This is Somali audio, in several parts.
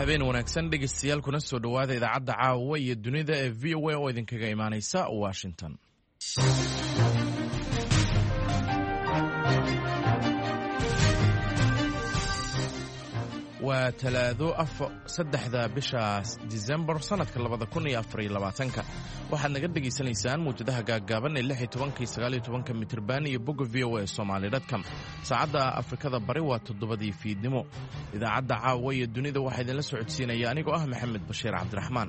habeen wanaagsan dhegeystayaal kuna soo dhowaada idaacadda caawa iyo dunida ee v o a oo idinkaga imaanaysa Washington. waa talaado 3 bisha December sanadka 2024 waxaad naga dhageysanaysaan muujadaha gaagaaban ee 16-19 mitirban iyo bogga VOA Somali.com. saacadda Afrikada Bari waa 7 fiidnimo. idaacadda caawa iyo dunida waxaa idinla socodsiinaya anigoo ah Maxamed Bashiir Cabdiraxmaan.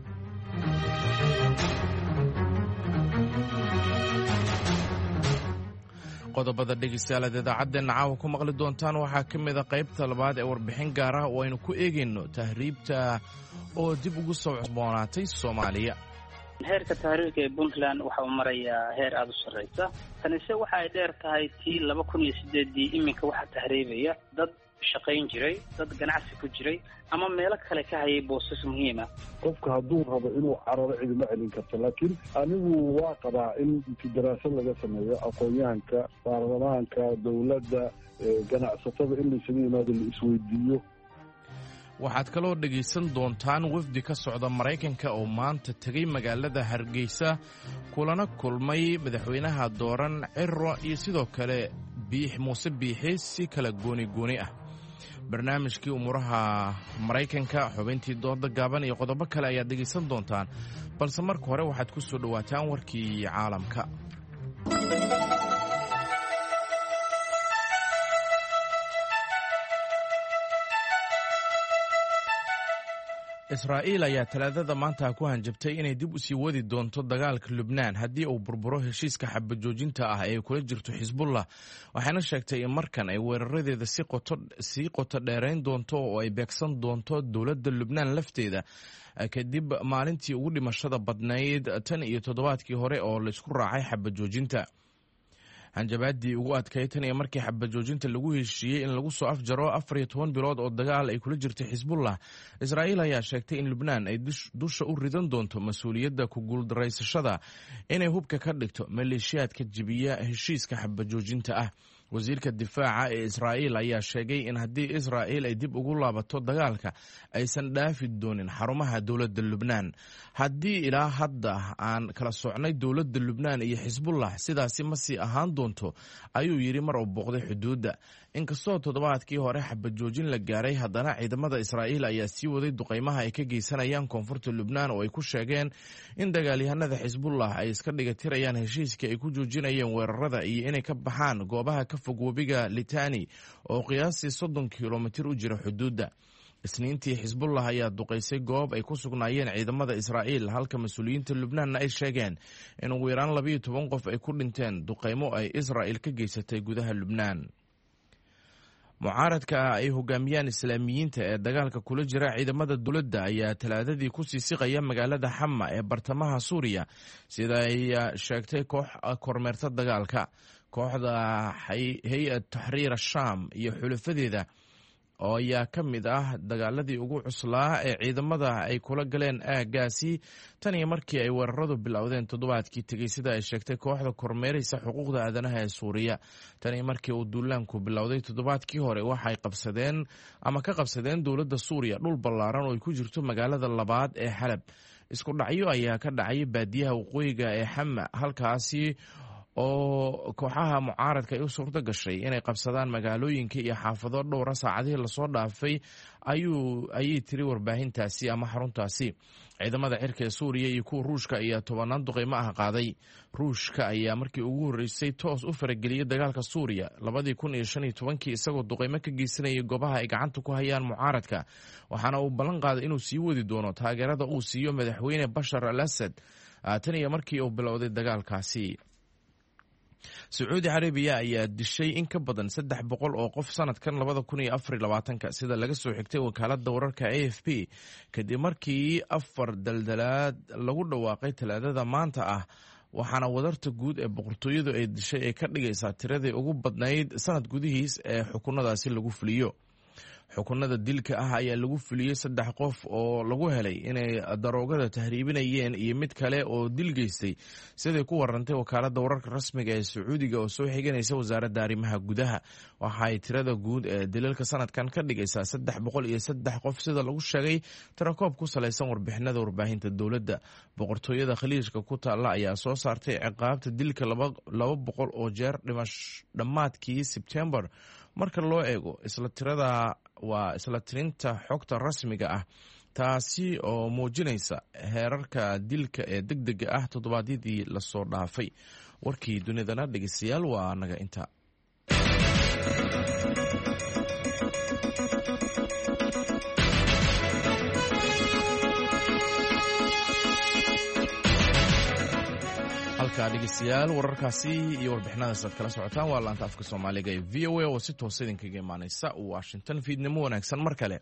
qodobada dhegeystayaal idaacaddeena caawa ku maqli doontaan waxaa ka mid a qaybta labaad ee warbixin gaar ah oo aynu ku eegayno tahriibta oo dib ugu soo cusboonaatay Soomaaliya. heerka tahriibka ee Puntland waxa uu marayaa heer aad u sarreysa. tanise waxa ay dheer tahay tii 2008 iminka waxa tahriibaya dad shaqayn jiray, dad ganacsi ku jiray ama meelo kale ka hayay boosas muhiim ah. qofka hadduu rabo inuu cararo cidima celin karto, laakiin anigu waa qabaa in daraasad laga sameeyo aqoonyahanka, baarlamaanka, dowladda, ganacsatada in la isugu yimaado la isweydiiyo. waxaad kaloo dhegaysan doontaan wafdi ka socda Maraykanka oo maanta tegay magaalada Hargeysa kulana kulmay madaxweynaha dooran Cirro iyo sidoo kale Muuse Biixi si kala gooni ah. barnaamijkii umuraha Maraykanka, xubintii dooda gaaban iyo qodobo kale ayaad dhegaysan doontaan, balse marka hore waxaad ku soo dhawaataan warkii caalamka. Israa'iil ayaa talaadada maanta ku hanjabtay inay dib u sii wadi doonto dagaalka Lubnaan haddii uu burburo heshiiska xabad joojinta ah ee kula jirto Xisbullah, waxayna sheegtay in markan ay weeraradeeda sii qoto dheerayn doonto oo ay beegsan doonto dowladda Lubnaan lafteeda kadib maalintii ugu dhimashada badnayd tan iyo toddobaadkii hore oo la isku raacay xabad joojinta. hanjabaadii ugu adkayd tan iyo markii xabad joojinta lagu heshiiyey in lagu soo afjaro 14 bilood oo dagaal ay kula jirtay Xisbullah. Israa'iil ayaa sheegtay in Lubnaan ay dusha u ridan doonto mas'uuliyadda ku guuldareysashada inay hubka ka dhigto maleeshiyaadka jibiya heshiiska xabad joojinta ah. wasiirka difaaca ee Israa'iil ayaa sheegay in haddii Israa'iil ay dib ugu laabato dagaalka aysan dhaafi doonin xarumaha dowladda Lubnaan. haddii ilaa hadda aan kala socnay dowladda Lubnaan iyo Xisbullah sidaasi ma sii ahaan doonto, ayuu yidhi mar uu booqday xuduudda. inkastoo toddobaadkii hore xabad joojin la gaaray, haddana ciidamada Israa'iil ayaa sii waday duqaymaha ay ka geysanayaan koonfurta Lubnaan oo ay ku sheegeen in dagaalyahanada Xisbullah ay iska dhigatirayaan heshiiskii ay ku joojinayeen weerarada iyo inay ka baxaan goobaha ka fog webiga Litani oo qiyaastii 30 kilomitir u jira xuduudda. Isniintii Xisbullah ayaa duqaysay goob ay ku sugnaayeen ciidamada Israa'iil, halka mas'uuliyiinta Lubnaanna ay sheegeen in ugu yaraan 12 qof ay ku dhinteen duqaymo ay Israa'iil ka geysatay gudaha Lubnaan. mucaaradka ay hogaamiyaan islaamiyiinta ee dagaalka kula jira ciidamada dowladda ayaa talaadadii ku sii siqaya magaalada Xama ee bartamaha Suuriya, sida ay sheegtay koox kormeerta dagaalka. kooxda Hay'ad Tahriir Sham iyo xulafadeeda oo ayaa ka mid ah dagaaladii ugu cuslaa ee ciidamada ay kula galeen aaggaasi tan iyo markii ay weeraradu bilowdeen toddobaadkii tegey, sida ay sheegtay kooxda kormeeraysa xuquuqda aadanaha ee Suuriya. tan iyo markii uu duulaanku bilowday toddobaadkii hore waxay ka qabsadeen dowladda Suuriya dhul ballaaran oo ay ku jirto magaalada labaad ee Xalab. isku dhacyo ayaa ka dhacay baadiyaha waqooyiga ee Xama, halkaasi oo kooxaha mucaaradka ay u suurto gashay inay qabsadaan magaalooyinka iyo xaafado dhowra saacadihii lasoo dhaafay, ayay tiri warbaahintaasi ama xaruntaasi. ciidamada cirka ee Suuriya iyo kuwa Ruushka ayaa 10 duqaymo ah qaaday. Ruushka ayaa markii ugu horeysay toos u farageliyay dagaalka Suuriya 2015 isagoo duqaymo ka geysanayay goobaha ay gacanta ku hayaan mucaaradka, waxaana uu ballan qaaday inuu sii wadi doono taageerada uu siiyo madaxweyne Bashar al-Assad tan iyo markii uu bilowday dagaalkaasi. Sacuudi Carabiya ayaa dishay in ka badan 300 oo qof sanadkan 2024 sida laga soo xigtay wakaaladda wararka AFP, kadib markii 4 daldalaad lagu dhawaaqay talaadada maanta ah, waxaana wadarta guud ee boqortooyadu ay dishay ay ka dhigaysaa tiradii ugu badnayd sanad gudihiis ee xukunadaasi lagu fuliyo. xukunada dilka ah ayaa lagu fuliyey 3 qof oo lagu helay inay daroogada tahriibinayeen iyo mid kale oo dil geystay siday ku warantay wakaaladda wararka rasmiga ee Sacuudiga oo soo xiganaysa wasaaradda arrimaha gudaha. Waxay tirada guud ee dilalka sanadkan ka dhigaysaa 303 qof sida lagu sheegay tirakoob ku salaysan warbixinada warbaahinta dowladda. Boqortooyada Khaliijka ku taala ayaa soo saartay ciqaabta dilka 200 oo jeer dhammaadkii Sebtembar marka loo eego isla tirinta xogta rasmiga ah, taasi oo muujinaysa heerarka dilka ee degdega ah toddobaadyadii lasoo dhaafay. warkii dunidana dhegeystayaal waa naga inta. halkaa dhegeystayaal wararkaasi iyo warbixinadaas aad kala socotaan waa laanta afka Soomaaliga ee VOA oo si toos idinkaga imaanaysa Washington. fiidnimo wanaagsan mar kale.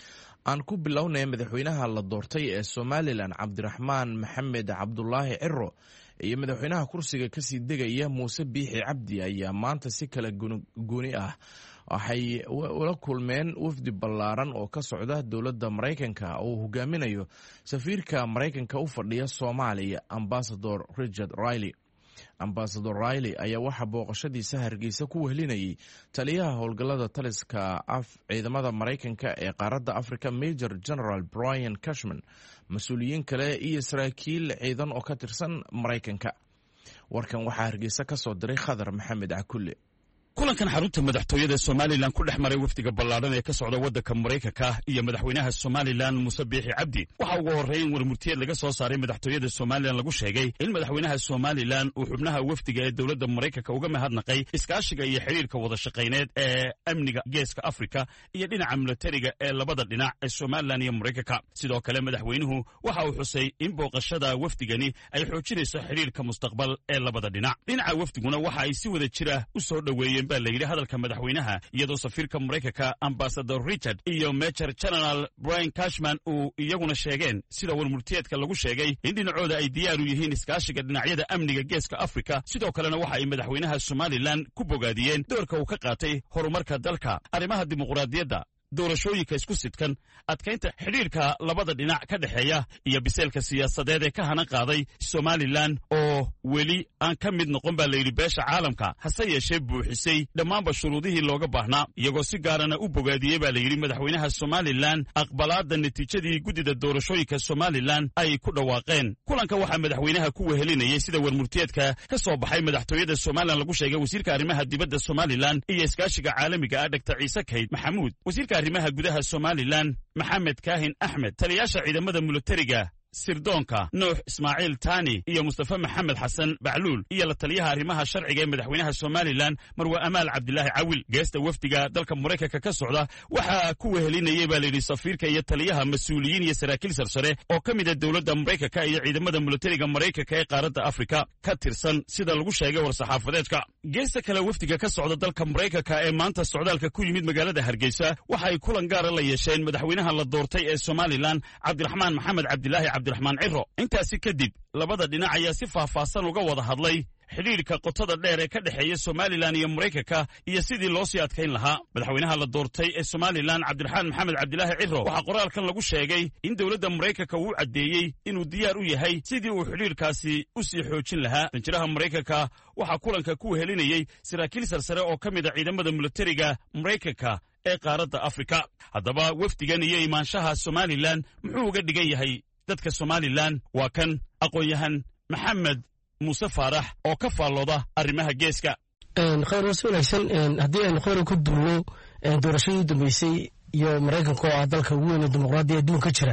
aan ku bilownay madaxweynaha la doortay ee Somaliland Cabdiraxmaan Maxamed Cabdulaahi Ciro iyo madaxweynaha kursiga kasii degaya Muuse Biixi Cabdi ayaa maanta si kala gooni ah waxay ula kulmeen wafdi ballaaran oo ka socda dowladda Mareykanka oo hogaaminayo safiirka Mareykanka u fadhiya Soomaaliya Ambassador Richard Riley. Ambassador Riley ayaa waxa booqashadiisa Hargeysa ku wehelinayay taliyaha howlgallada taliska ciidamada Mareykanka ee qaaradda Afrika Major General Brian Cashman, mas-uuliyiin kale iyo saraakiil ciidan oo ka tirsan Mareykanka. warkan waxaa Hargeysa ka soo diray Khadar Maxamed Cakulle. kulankan xarunta madaxtooyada Somaliland ku dhex maray wafdiga ballaaran ee ka socda waddanka Mareykanka iyo madaxweynaha Somaliland Muuse Biixi Cabdi waxa ugu horeeyay warmurtiyeed laga soo saaray madaxtooyada Somaliland lagu sheegay in madaxweynaha Somaliland uu xubnaha wafdiga ee dowladda Mareykanka uga mahadnaqay iskaashiga iyo xiriirka wada shaqeyneed ee amniga geeska Afrika iyo dhinaca militariga ee labada dhinac ee Somaliland iyo Mareykanka. sidoo kale madaxweynuhu waxa uu xusay in booqashada wafdigani ay xoojinayso xiriirka mustaqbal ee labada dhinac. dhinaca wafdiguna waxa ay si wada jira u soo dhaweeyeen baa la yidhi hadalka madaxweynaha iyadoo safiirka Mareykanka Ambassador Richard iyo Major General Brian Cashman uu iyaguna sheegeen sida warmurtiyeedka lagu sheegay in dhinacooda ay diyaar u yihiin iskaashiga dhinacyada amniga geeska Afrika. sidoo kalena waxa ay madaxweynaha Somaliland ku bogaadiyeen doorka uu ka qaatay horumarka dalka, arrimaha dimuqraadiyadda, doorashooyinka isku sidkan, adkaynta xidhiirka labada dhinac ka dhexeeya iyo biseelka siyaasadeed ee ka hanan qaaday Somaliland oo weli aan ka mid noqon baa la yidhi beesha caalamka, hase yeeshee buuxisay dhammaanba shuruudihii looga baahnaa, iyagoo si gaarana u bogaadiyey baa la yidhi madaxweynaha Somaliland aqbalaadda natiijadii guddida doorashooyinka Somaliland ay ku dhawaaqeen. kulanka waxaa madaxweynaha ku wehelinayay sida warmurtiyeedka ka soo baxay madaxtooyada Somaliland lagu sheegay wasiirka arrimaha dibadda Somaliland iyo iskaashiga caalamiga ah Dr. Ciise Kayd Maxamuud, wasiirka arrimaha gudaha Somaliland Maxamed Kaahin Axmed, taliyaasha ciidamada militariga sirdoonka Nuux Ismaaciil Taani iyo Mustafa Maxamed Xasan Bacluul iyo la taliyaha arrimaha sharciga ee madaxweynaha Somaliland Marwe Amaal Cabdilaahi Cawil. geesta wafdiga dalka Mareykanka ka socda waxaa ku wehelinayay baa la yidhi safiirka iyo taliyaha mas-uuliyiin iyo saraakiil sarsare oo ka mid ah dowladda Mareykanka iyo ciidamada militariga Mareykanka ee qaaradda Afrika ka tirsan sida lagu sheegay war-saxaafadeedka. geesta kale wafdiga ka socda dalka Mareykanka ee maanta socdaalka ku yimid magaalada Hargeysa waxa ay kulan gaara la yeesheen madaxweynaha la doortay ee Somaliland Cabdiraxmaan Maxamed Cabdilaahi Cabdiraxmaan Ciro. intaasi kadib labada dhinac ayaa si faahfaahsan uga wada hadlay xidhiirka qotada dheer ee ka dhexeeya Somaliland iyo Mareykanka iyo sidii loo sii adkayn lahaa. madaxweynaha la doortay ee Somaliland Cabdiraxmaan Maxamed Cabdilaahi Ciro waxaa qoraalkan lagu sheegay in dowladda Mareykanka uu caddeeyey inuu diyaar u yahay sidii uu xidhiirkaasi u sii xoojin lahaa. danjiraha Mareykanka waxaa kulanka ku wehelinayay saraakiil sarsare oo ka mid ah ciidamada militariga Mareykanka ee qaaradda Afrika. haddaba wafdigan iyo imaanshaha Somaliland muxuu uga dhigan yahay dadka Somaliland? waa kan aqoon-yahan Maxamed Muuse Faarax oo ka faallooda arrimaha geeska. khayr wanaagsan. haddii aynu khayr ku duulno doorashadii dambeysay iyo Mareykanka oo ah dalka ugu weyn ee dimuqraadiga adduunka jira,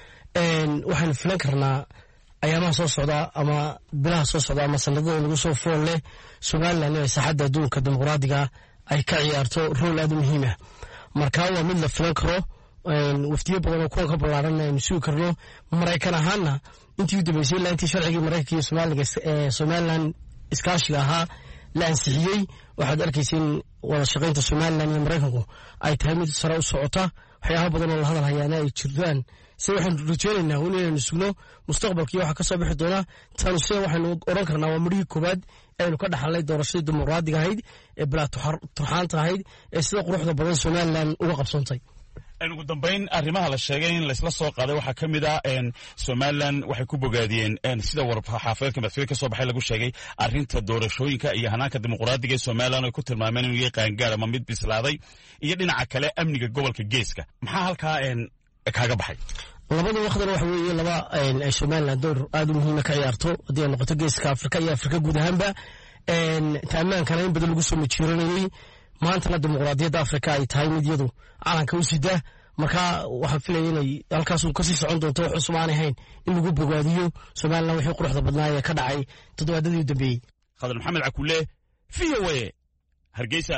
waxaynu filan karnaa ayaamaha soo socda ama bilaha soo socda ama sanadada lagu soo fool leh Somaliland ee saaxadda adduunka dimuqraadiga ay ka ciyaarto rool aad u muhiim ah. marka waa mid la filan karo. wafdiyo badan oo kuwa ka ballaaran aynu sugi karno. Mareykan ahaana intii u dambeysay ilaa intii sharcigii Mareykanka iyo Somaliland iskaashiga ahaa la ansixiyey, waxaad arkaysa in wada shaqaynta Somaliland iyo Mareykanku ay tahay mid sare u socota. waxyaabo badan oo la hadal hayaana ay jirtaan se waxaanu rajeynaynaa inaynu sugno mustaqbalkii waxa ka soo bixi doonaa taanu se waxaynu odhan karnaa waa marihii koowaad aynu ka dhaxalnay doorashadii dimuqraadiga ahayd ee bilaa turxaanta ahayd ee sida quruxda badan somalilan uga qabsoontay. ugu dambayn arrimaha la sheegay in laysla soo qaaday waxaa ka mid ah somalilan waxay ku bogaadiyeen sida warxaafeedka madaxweyne ka soo baxay lagu sheegay arrinta doorashooyinka iyo hanaanka dimuqraadiga ee somalilan ay ku tilmaameen inuu yahay qaangaar ama mid bislaaday iyo dhinaca kale amniga gobolka geeska. maxaa halkaa kaaga baxay? labada waqdan waxa weeye laba ay somalilan door aad u muhiima ka ciyaarto haddii ay noqoto geeska afrika iyo afrika guud ahaanba taamaankana in badan lagu soo majiiranayay maantana dimuqraadiyadda afrika ay tahay mid iyadu calanka u sida marka waxaan filaya inay halkaasuun kasii socon doonto wax cusub aan ahayn in lagu bogaadiyo somalilan wixii quruxda badnaa ee ka dhacay toddobaadadii u dambeeyey. khadar maxamed cakuule VOA Hargeysa.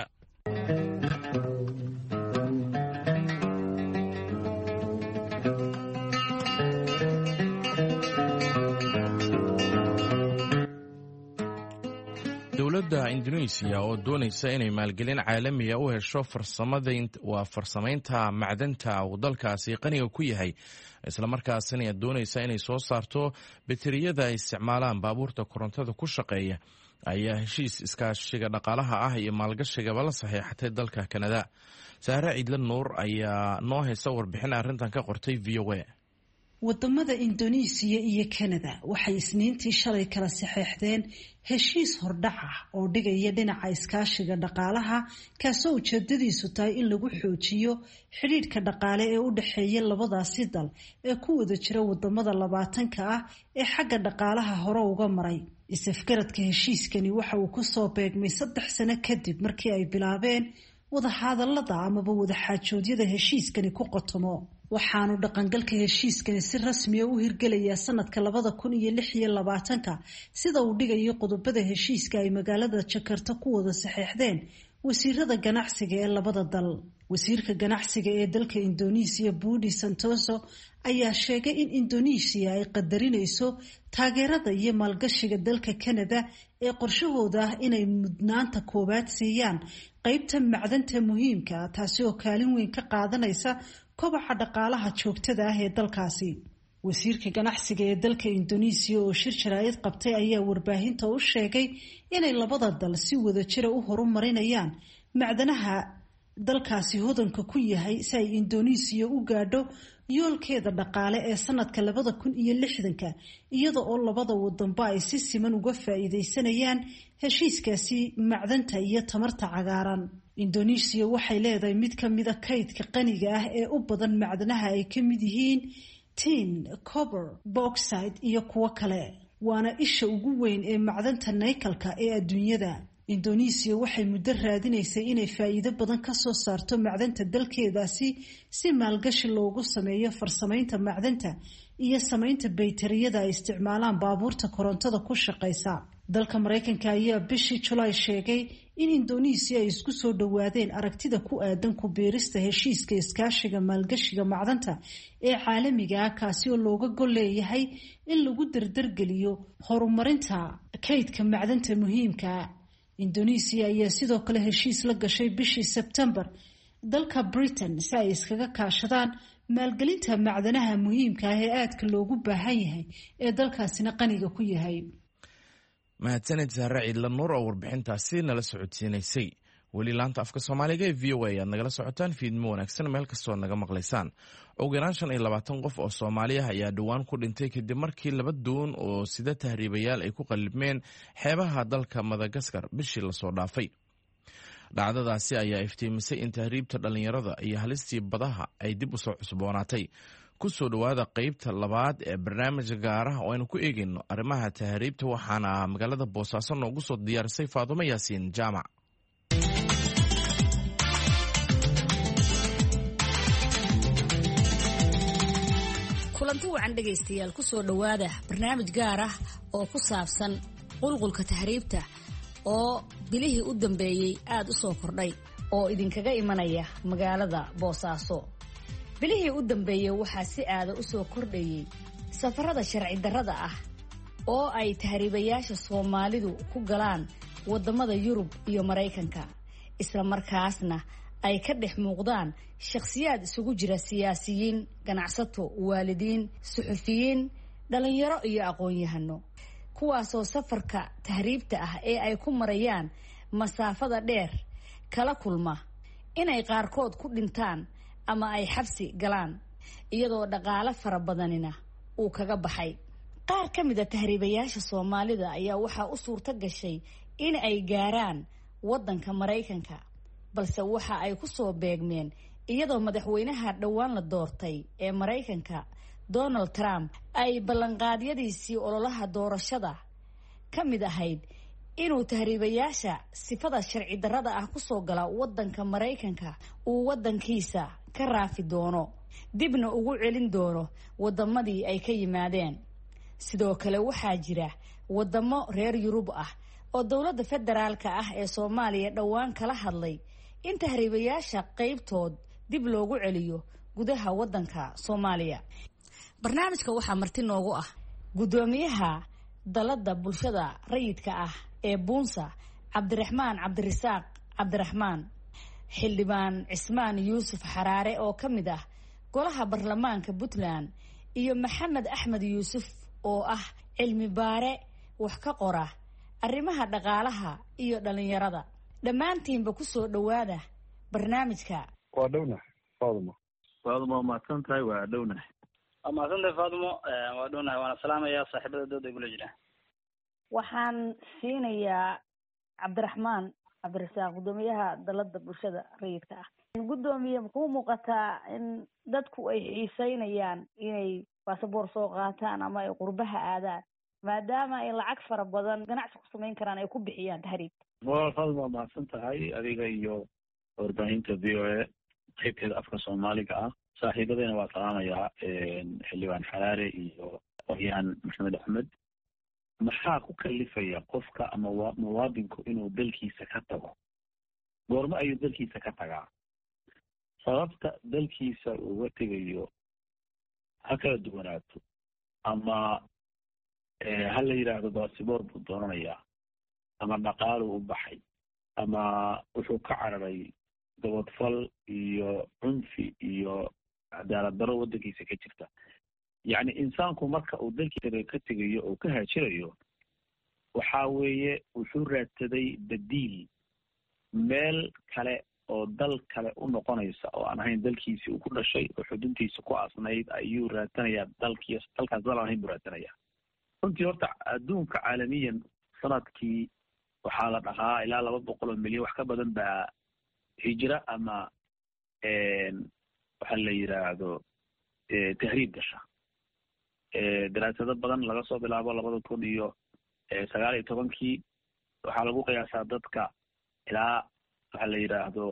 dowladda Indonesia oo doonaysa inay maalgelin caalamiya u hesho farsamaynta macdanta uu dalkaasi qaniga ku yahay isla markaasina doonaysa inay soo saarto bateriyada ay isticmaalaan baabuurta korontada ku shaqeeya ayaa heshiis iskaashiga dhaqaalaha ah iyo maalgashigaba la saxiixatay dalka Kanada. Sahra Ciidla Nuur ayaa noo haysa warbixin arrintan ka qortay VOA. wadamada Indonesia iyo Canada waxay isniintii shalay kala saxeexdeen heshiis hordhac ah oo dhigaya dhinaca iskaashiga dhaqaalaha kaasoo ujeedadiisu tahay in lagu xoojiyo xiriirka dhaqaale ee u dhaxeeya labadaasi dal ee ku wada jira wadamada 20-ka ah ee xagga dhaqaalaha hore uga maray. isafgaradka heshiiskani waxa uu ku soo beegmay 3 sano kadib markii ay bilaabeen wada hadallada amaba wada xaajoodyada heshiiskani ku qotomo. waxaanu dhaqangalka heshiiskani si rasmi ah u hirgelayaa sanadka 2026 sida uu dhigayo qodobada heshiiska ay magaalada Jakarta ku wada saxeexdeen wasiirada ganacsiga ee labada dal. wasiirka ganacsiga ee dalka Indonesia Budi Santoso ayaa sheegay in Indonesia ay qadarinayso taageerada iyo maalgashiga dalka Canada ee qorshahooda ah inay mudnaanta koobaad siiyaan qaybta macdanta muhiimka ah taasi oo kaalin weyn ka qaadanaysa kobaca dhaqaalaha joogtada ah ee dalkaasi. wasiirka ganacsiga ee dalka Indonesia oo shir jaraa'id qabtay ayaa warbaahinta u sheegay inay labada dal si wada jir u horumarinayaan macdanaha dalkaasi hodanka ku yahay si ay Indonesia u gaadho yoolkeeda dhaqaale ee sanadka 2060 iyada oo labada wadanba ay si siman uga faa'iideysanayaan heshiiskaasi macdanta iyo tamarta cagaaran. Indonesia waxay leedahay mid ka mid ah kaydka qaniga ah ee u badan macdanaha ay ka mid yihiin tin, copper, bauxite iyo kuwo kale. waana isha ugu weyn ee macdanta nickelka ee adduunyada. Indonesia waxay muddo raadinaysay inay faa'iido badan ka soo saarto macdanta dalkeedaasi si maalgashi loogu sameeyo farsamaynta macdanta iyo samaynta baytariyada ay isticmaalaan baabuurta korontada ku shaqeysa. dalka Mareykanka ayaa bishii July sheegay in Indonesia ay isku soo dhawaadeen aragtida ku aadan ku biirista heshiiska iskaashiga maalgashiga macdanta ee caalamiga ah kaasi oo looga gol leeyahay in lagu dardargeliyo horumarinta kaydka macdanta muhiimka ah. Indonesia ayaa sidoo kale heshiis la gashay bishii September dalka Britain si ay iskaga kaashadaan maalgelinta macdanaha muhiimka ah ee aadka loogu baahan yahay ee dalkaasina qaniga ku yahay. mahadsanid Sahra Ciidla Nuur oo warbixintaasi nala socodsiinaysay. weli laanta afka Soomaaliga ee VOA aad nagala socotaan fiidmo wanaagsan meel kastoo naga maqlaysaan. ugu yaraan 25 qof oo Soomaali ah ayaa dhawaan ku dhintay kadib markii 2 doon oo sida tahriibayaal ay ku qalibmeen xeebaha dalka Madagascar bishii la soo dhaafay. dhacdadaasi ayaa iftiimisay in tahriibta dhalinyarada iyo halistii badaha ay dib u soo cusboonaatay. ku soo dhawaada qaybta labaad ee barnaamijka gaar ah oo aynu ku eegayno arrimaha tahriibta waxaana magaalada Boosaaso noogu soo diyaarisay Faadumo Yaasiin Jaamac. kulanti wacan dhagaystayaal ku soo dhawaada barnaamij gaar ah oo ku saabsan qulqulka tahriibta oo bilihii u dambeeyay aad u soo kordhay oo idinkaga imanaya magaalada Boosaaso. bilihii u dambeeyay waxaa si aad u soo kordhayay safarada sharci darrada ah oo ay tahriibayaasha Soomaalidu ku galaan wadamada Yurub iyo Mareykanka isla markaasna ay ka dhex muuqdaan shakhsiyaad isugu jira siyaasiyiin, ganacsato, waalidiin, suxufiyiin, dhalinyaro iyo aqoon-yahano, kuwaasoo safarka tahriibta ah ee ay ku marayaan masaafada dheer kala kulma inay qaarkood ku dhintaan ama ay xabsi galaan, iyadoo dhaqaale fara badanina uu kaga baxay. qaar ka mid a tahriibayaasha Soomaalida ayaa waxaa u suurto gashay in ay gaaraan waddanka Maraykanka, balse waxa ay ku soo beegmeen iyadoo madaxweynaha dhowaan la doortay ee Maraykanka Donald Trump ay ballanqaadyadiisii ololaha doorashada ka mid ahayd inuu tahriibayaasha sifada sharci darrada ah ku soo gala waddanka Maraykanka uu waddankiisa ka raafi doono, dibna ugu celin doono waddamadii ay ka yimaadeen. sidoo kale waxaa jira waddamo reer Yurub ah oo dowladda federaalka ah ee Soomaaliya dhowaan kala hadlay in tahriibayaasha qaybtood dib loogu celiyo gudaha waddanka Soomaaliya. barnaamijka waxaa marti noogu ah gudoomiyaha dalada bulshada rayidka ah ee Buunsa, Cabdiraxmaan Cabdirasaaq Cabdiraxmaan, xildhibaan Cismaan Yuusuf Xaraare oo ka mid ah golaha baarlamaanka Puntland, iyo Maxamed Axmed Yuusuf oo ah cilmi baare wax ka qora arrimaha dhaqaalaha iyo dhalinyarada. dhammaantiinba ku soo dhawaada barnaamijka. waa dhownahay Faadumo maasantahay. waa dhownahay Faadumo waa dhownahay. waana salaamayaa saaxiibada dooda igula jira. waxaan siinayaa Cabdiraxmaan Cabdirasaaq, gudoomiyaha dalada bulshada rayidka ah. gudoomiye, muxuu muuqataa in dadku ay xiiseynayaan inay baasaboor soo qaataan ama ay qurbaha aadaan, maadaama ay lacag fara badan ganacsi ku samayn karaan ay ku bixiyaan tahriibta? Faadumo maasan tahay, adiga iyo warbaahinta VOA qaybteeda afka Soomaaliga ah. saaxiibadayna waa salaamayaa, xildhibaan Xaraare iyo Qoryaan Maxamed Axmed. maxaa ku kalifaya qofka ama muwaadinku inuu dalkiisa ka tago? goorma ayuu dalkiisa ka tagaa? sababta dalkiisa uga tegayo ha kala duwanaato, ama ha la yidhaahdo baasiboor buu doonanayaa, ama dhaqaalu u baxay, ama wuxuu ka cararay gabadfal iyo cunfi iyo cadaalad darro waddankiisa ka jirta. yacni insaanku marka uu dalkiisa ka tegayo oo ka haajirayo, waxaa weeye wuxuu raadsaday badiil, meel kale oo dal kale u noqonaysa oo aan ahayn dalkiisii uu ku dhashay oo xuduntiisa ku aasnayd ayuu raadsanayaa. dalkaas dal aan ahayn buu raadsanayaa. runtii horta adduunka caalamiyan sanadkii waxaa la dhahaa ilaa 200 milyan wax ka badan baa hijra ama waxa la yidhaahdo tahriib gasha. daraasado badan laga soo bilaabo 2019 waxaa lagu qiyaasaa dadka ilaa waxa la yidhaahdo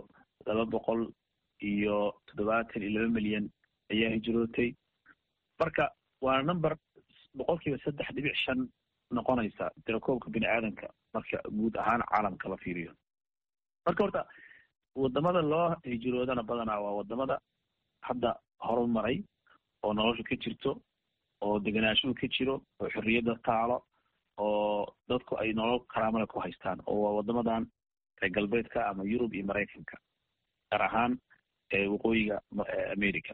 272 milyan ayaa hijrootay. marka waa number 3.5% noqonaysa tirakoobka bini aadanka marka guud ahaan caalamka la fiiriyo. marka horta wadamada loo hijroodana badanaa waa wadamada hadda horumaray oo nolosha ka jirto, oo degenaanshuhu ka jiro, oo xorriyadda taalo, oo dadku ay nolol karaamada ku haystaan, oo waa wadamadan reer galbeedka ama Yurub iyo Maraykanka, gaar ahaan waqooyiga America.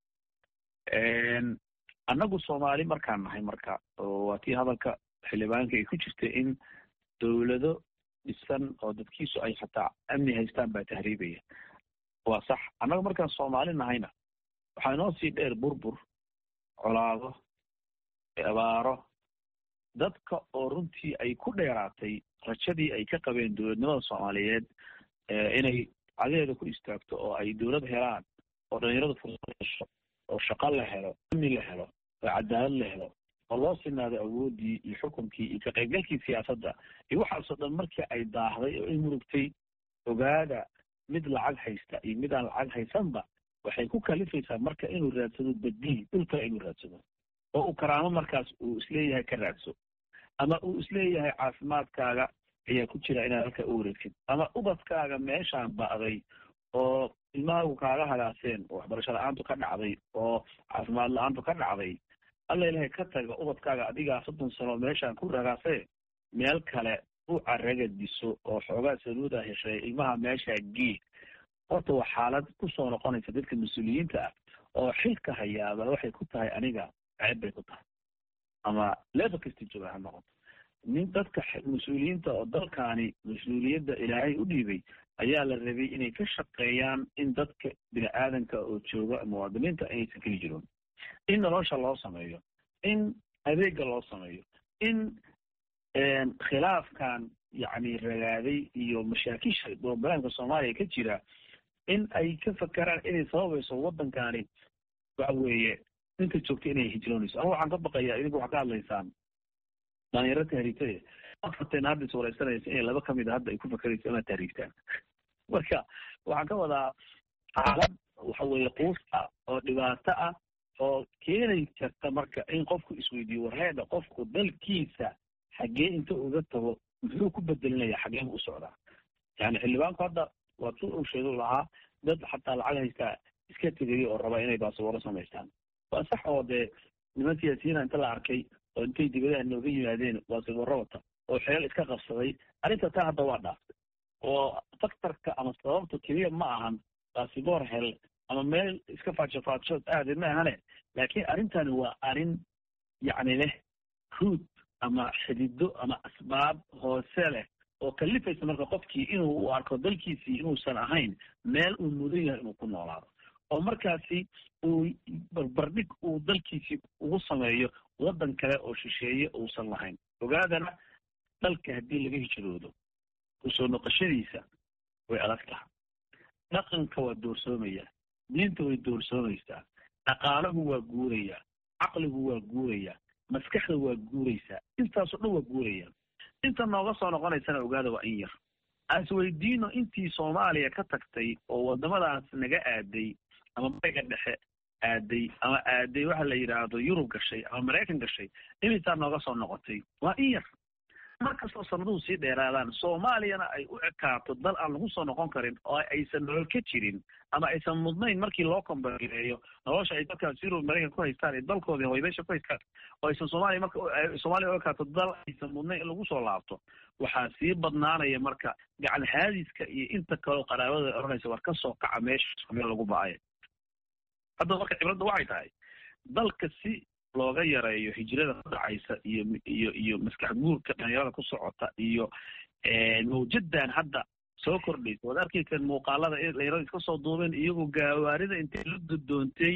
annagu Soomaali markaan nahay marka waa tii hadalka xildhibaanka ay ku jirtay in dowlado dhisan oo dadkiisu ay xataa amni haystaan baa tahriibaya. waa sax. annaga markaan Soomaali nahayna waxaa inoo sii dheer burbur, colaado, abaaro, dadka oo runtii ay ku dheeraatay rajadii ay ka qabeen dowladnimada Soomaaliyeed inay cadeeda ku istaagto oo ay dowlad helaan, oo dhalinyaradu fursad hesho, oo shaqo la helo, amni la helo, oo cadaalad la helo, oo loo sinaado awoodii iyo xukunkii iyo ka qaybgalkii siyaasadda iyo waxaasoo dhan markii ay daahday oo ay murugtay. ogaada mid lacag haysta iyo mid aan lacag haysanba waxay ku kalifaysaa marka inuu raadsado badiil, dhul kale inuu raadsado oo uu karaamo markaas uu isleeyahay ka raadso, ama uu isleeyahay caafimaadkaaga ayaa ku jira inaad halka u wareegtid, ama ubadkaaga meeshaan ba'day oo ilmahaagu kaaga hagaaseen, oo waxbarasho la-aantu ka dhacday, oo caafimaad la-aantu ka dhacday. alla ilahay ka taga ubadkaaga adigaa 30 sano meeshaan ku ragaasee meel kale u caragadiso oo xoogaa saluuda heshay ilmaha meeshaa gee horta waa xaalad kusoo noqonaysa dadka mas-uuliyiinta ah oo xilka hayaaba waxay ku tahay aniga ceeb bay ku tahay ama level kasta jooga ha noqoto nin dadka mas-uuliyiinta oo dalkaani mas-uuliyadda ilaahay u dhiibay ayaa la rabay inay ka shaqeeyaan in dadka bini aadanka oo jooga muwaadiniinta aysan keli jiroon in nolosha loo sameeyo in adeega loo sameeyo in khilaafkan yacni ragaaday iyo mashaakisha borograamka soomaaliya ka jira in ay ka fakeraan inay sababayso waddankani waxa weeye ninka joogta inay hijroonayso ama waxaan ka baqayaa idinku waxaa ka hadlaysaan dhalinyaro tahriibtay afarteen hadda is wareysanaysa inay laba kamid a hadda ay ku fakerayso inaad tahriibtaan marka waxaan ka wadaa xaalad waxa weeye quusta oo dhibaato ah oo keenay karta marka in qofku isweydiiyo warheeda qofku dalkiisa xaggee inta uga tago muxuu ku bedelinaya xaggee u socdaa yani xildhibaanku hadda waa si uu sheegu lahaa dad xataa lacag haystaa iska tegaya oo raba inay baasaboro samaystaan waa sax oo dee niman siyaasiyiina inta la arkay oo intay dibadaha nooga yimaadeen baasaboro wata oo xeel iska qabsaday arrinta taa hadda waa dhaaftay oo faktarka ama sababta keliya ma ahan baasabor hel ama meel iska faajo aade ma ahane laakiin arrintani waa arrin yacni leh ruud ama xidido ama asbaab hoose leh oo kalifaysa marka qofkii inuu u arko dalkiisii inuusan ahayn meel uu mudan yahay inuu ku noolaado oo markaasi uu barbardhig uu dalkiisii ugu sameeyo waddan kale oo shisheeye uusan lahayn ogaadana dalka haddii laga hijroodo kusoo noqoshadiisa way adag tahay dhaqanka waa doorsoomaya diinta way doorsoomaysaa dhaqaalahu waa guuraya caqligu waa guuraya maskaxda waa guuraysaa intaasoo dhan waa guuraya inta nooga soo noqonaysana ogaada waa in yar aan isweydiino intii soomaaliya ka tagtay oo wadamadaas naga aaday ama bariga dhexe aaday ama aaday waxa la yidhaahdo yurub gashay ama maraykan gashay imisaa nooga soo noqotay waa in yar markastoo sanaduhu sii dheeraadaan soomaaliyana ay u ekaato dal aan lagu soo noqon karin oo aysan nolol ka jirin ama aysan mudnayn markii loo kombareeyo nolosha ay dadkaas yurub maraykan ku haystaan ee dalkoodii hoybeesha ku haystaan oo aysan soomaaliya marka soomaaliya u ekaato dal aysan mudnayn in lagu soo laabto waxaa sii badnaanaya marka gacan haadiska iyo inta kaleo qaraabada oranaysa war ka soo kaca meesha meel lagu ba-ayo hadda marka cibradda waxay tahay dalka si looga yareeyo hijrada ku dhacaysa iyo maskax guurka dhalinyarada ku socota iyo mawjadan hadda soo kordhaysa waad arkaysan muuqaalada dhalinyarada iska soo duubeen iyagoo gaawaarida intay la dudoontay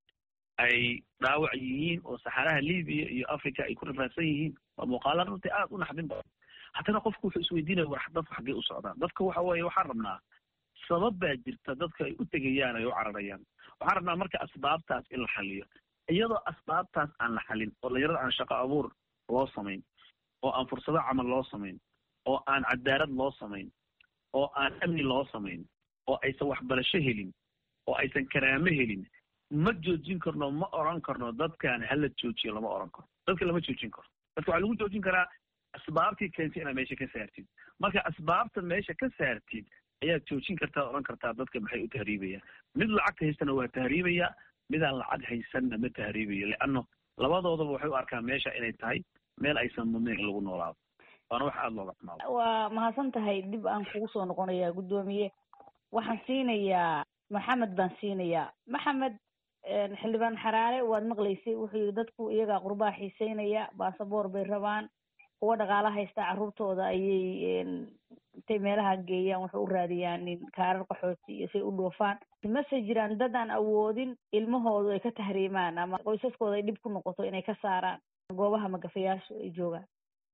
ay dhaawac yihiin oo saxaraha libiya iyo africa ay ku rafaadsan yihiin waa muuqaala runtii aad u naxdin badan haddana qofku wuxuu isweydiinaya war dadku xaggee u socdaan dadka waxa weeye waxaan rabnaa sabab baa jirta dadka ay u tegayaan ay u cararayaan waxaan rabnaa marka asbaabtaas in la xaliyo iyadoo asbaabtaas aan la xalin oo dhalinyarada aan shaqo abuur loo samayn oo aan fursado camal loo samayn oo aan cadaalad loo samayn oo aan amni loo samayn oo aysan waxbarasho helin oo aysan karaamo helin ma joojin karno ma oran karno dadkan hala joojiyo lama oran karo dadka lama joojin karo dadka waxaa lagu joojin karaa asbaabtii keentay inaad meesha ka saartid marka asbaabta meesha ka saartid ayaad joojin kartaa oran kartaa dadka maxay u tahriibayaan mid lacagta haystana waa tahriibaya midaan lacag haysanna ma tahriibayo leanno labadoodaba waxay u arkaan meesha inay tahay meel aysan mudnayn in lagu noolaado waana wax aada looga xumaado waa mahadsan tahay dib aan kugu soo noqonayaa guddoomiye waxaan siinayaa maxamed baan siinayaa maxamed xildhibaan xaraare waad maqlaysay wuxuu yidhi dadku iyagaa qurbaa xiiseynaya baasaboor bay rabaan kuwa dhaqaala haysta carruurtooda ayay intay meelaha geeyaan waxay u raadiyaan kaarar qaxooti iyo say u dhoofaan mase jiraan dad aan awoodin ilmahoodu ay ka tahriimaan ama qoysaskooda ay dhib ku noqoto inay ka saaraan goobaha magafayaashu ay joogaan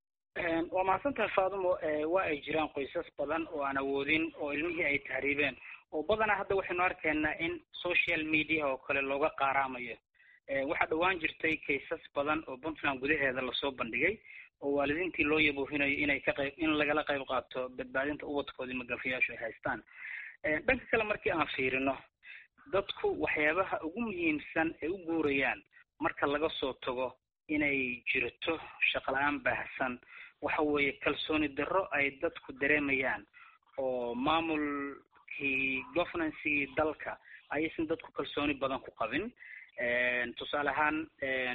waa mahadsantahay faadumo waa ay jiraan qoysas badan oo aan awoodin oo ilmihii ay tahriibeen oo badanaa hadda waxaynu arkaynaa in social media oo kale looga qaaraamayo waxaa dhowaan jirtay kaysas badan oo puntland gudaheeda lasoo bandhigay oo waalidiintii loo yaboohinayo in lagala qayb qaato badbaadinta ubadkoodii magafayaashu ay haystaan dhanka kale markii aan fiirino dadku waxyaabaha ugu muhiimsan ay u guurayaan marka laga soo tago inay jirto shaqo la-aan baahsan waxa weeye kalsooni darro ay dadku dareemayaan oo maamulkii governancegii dalka ayaysan dadku kalsooni badan ku qabin tusaale ahaan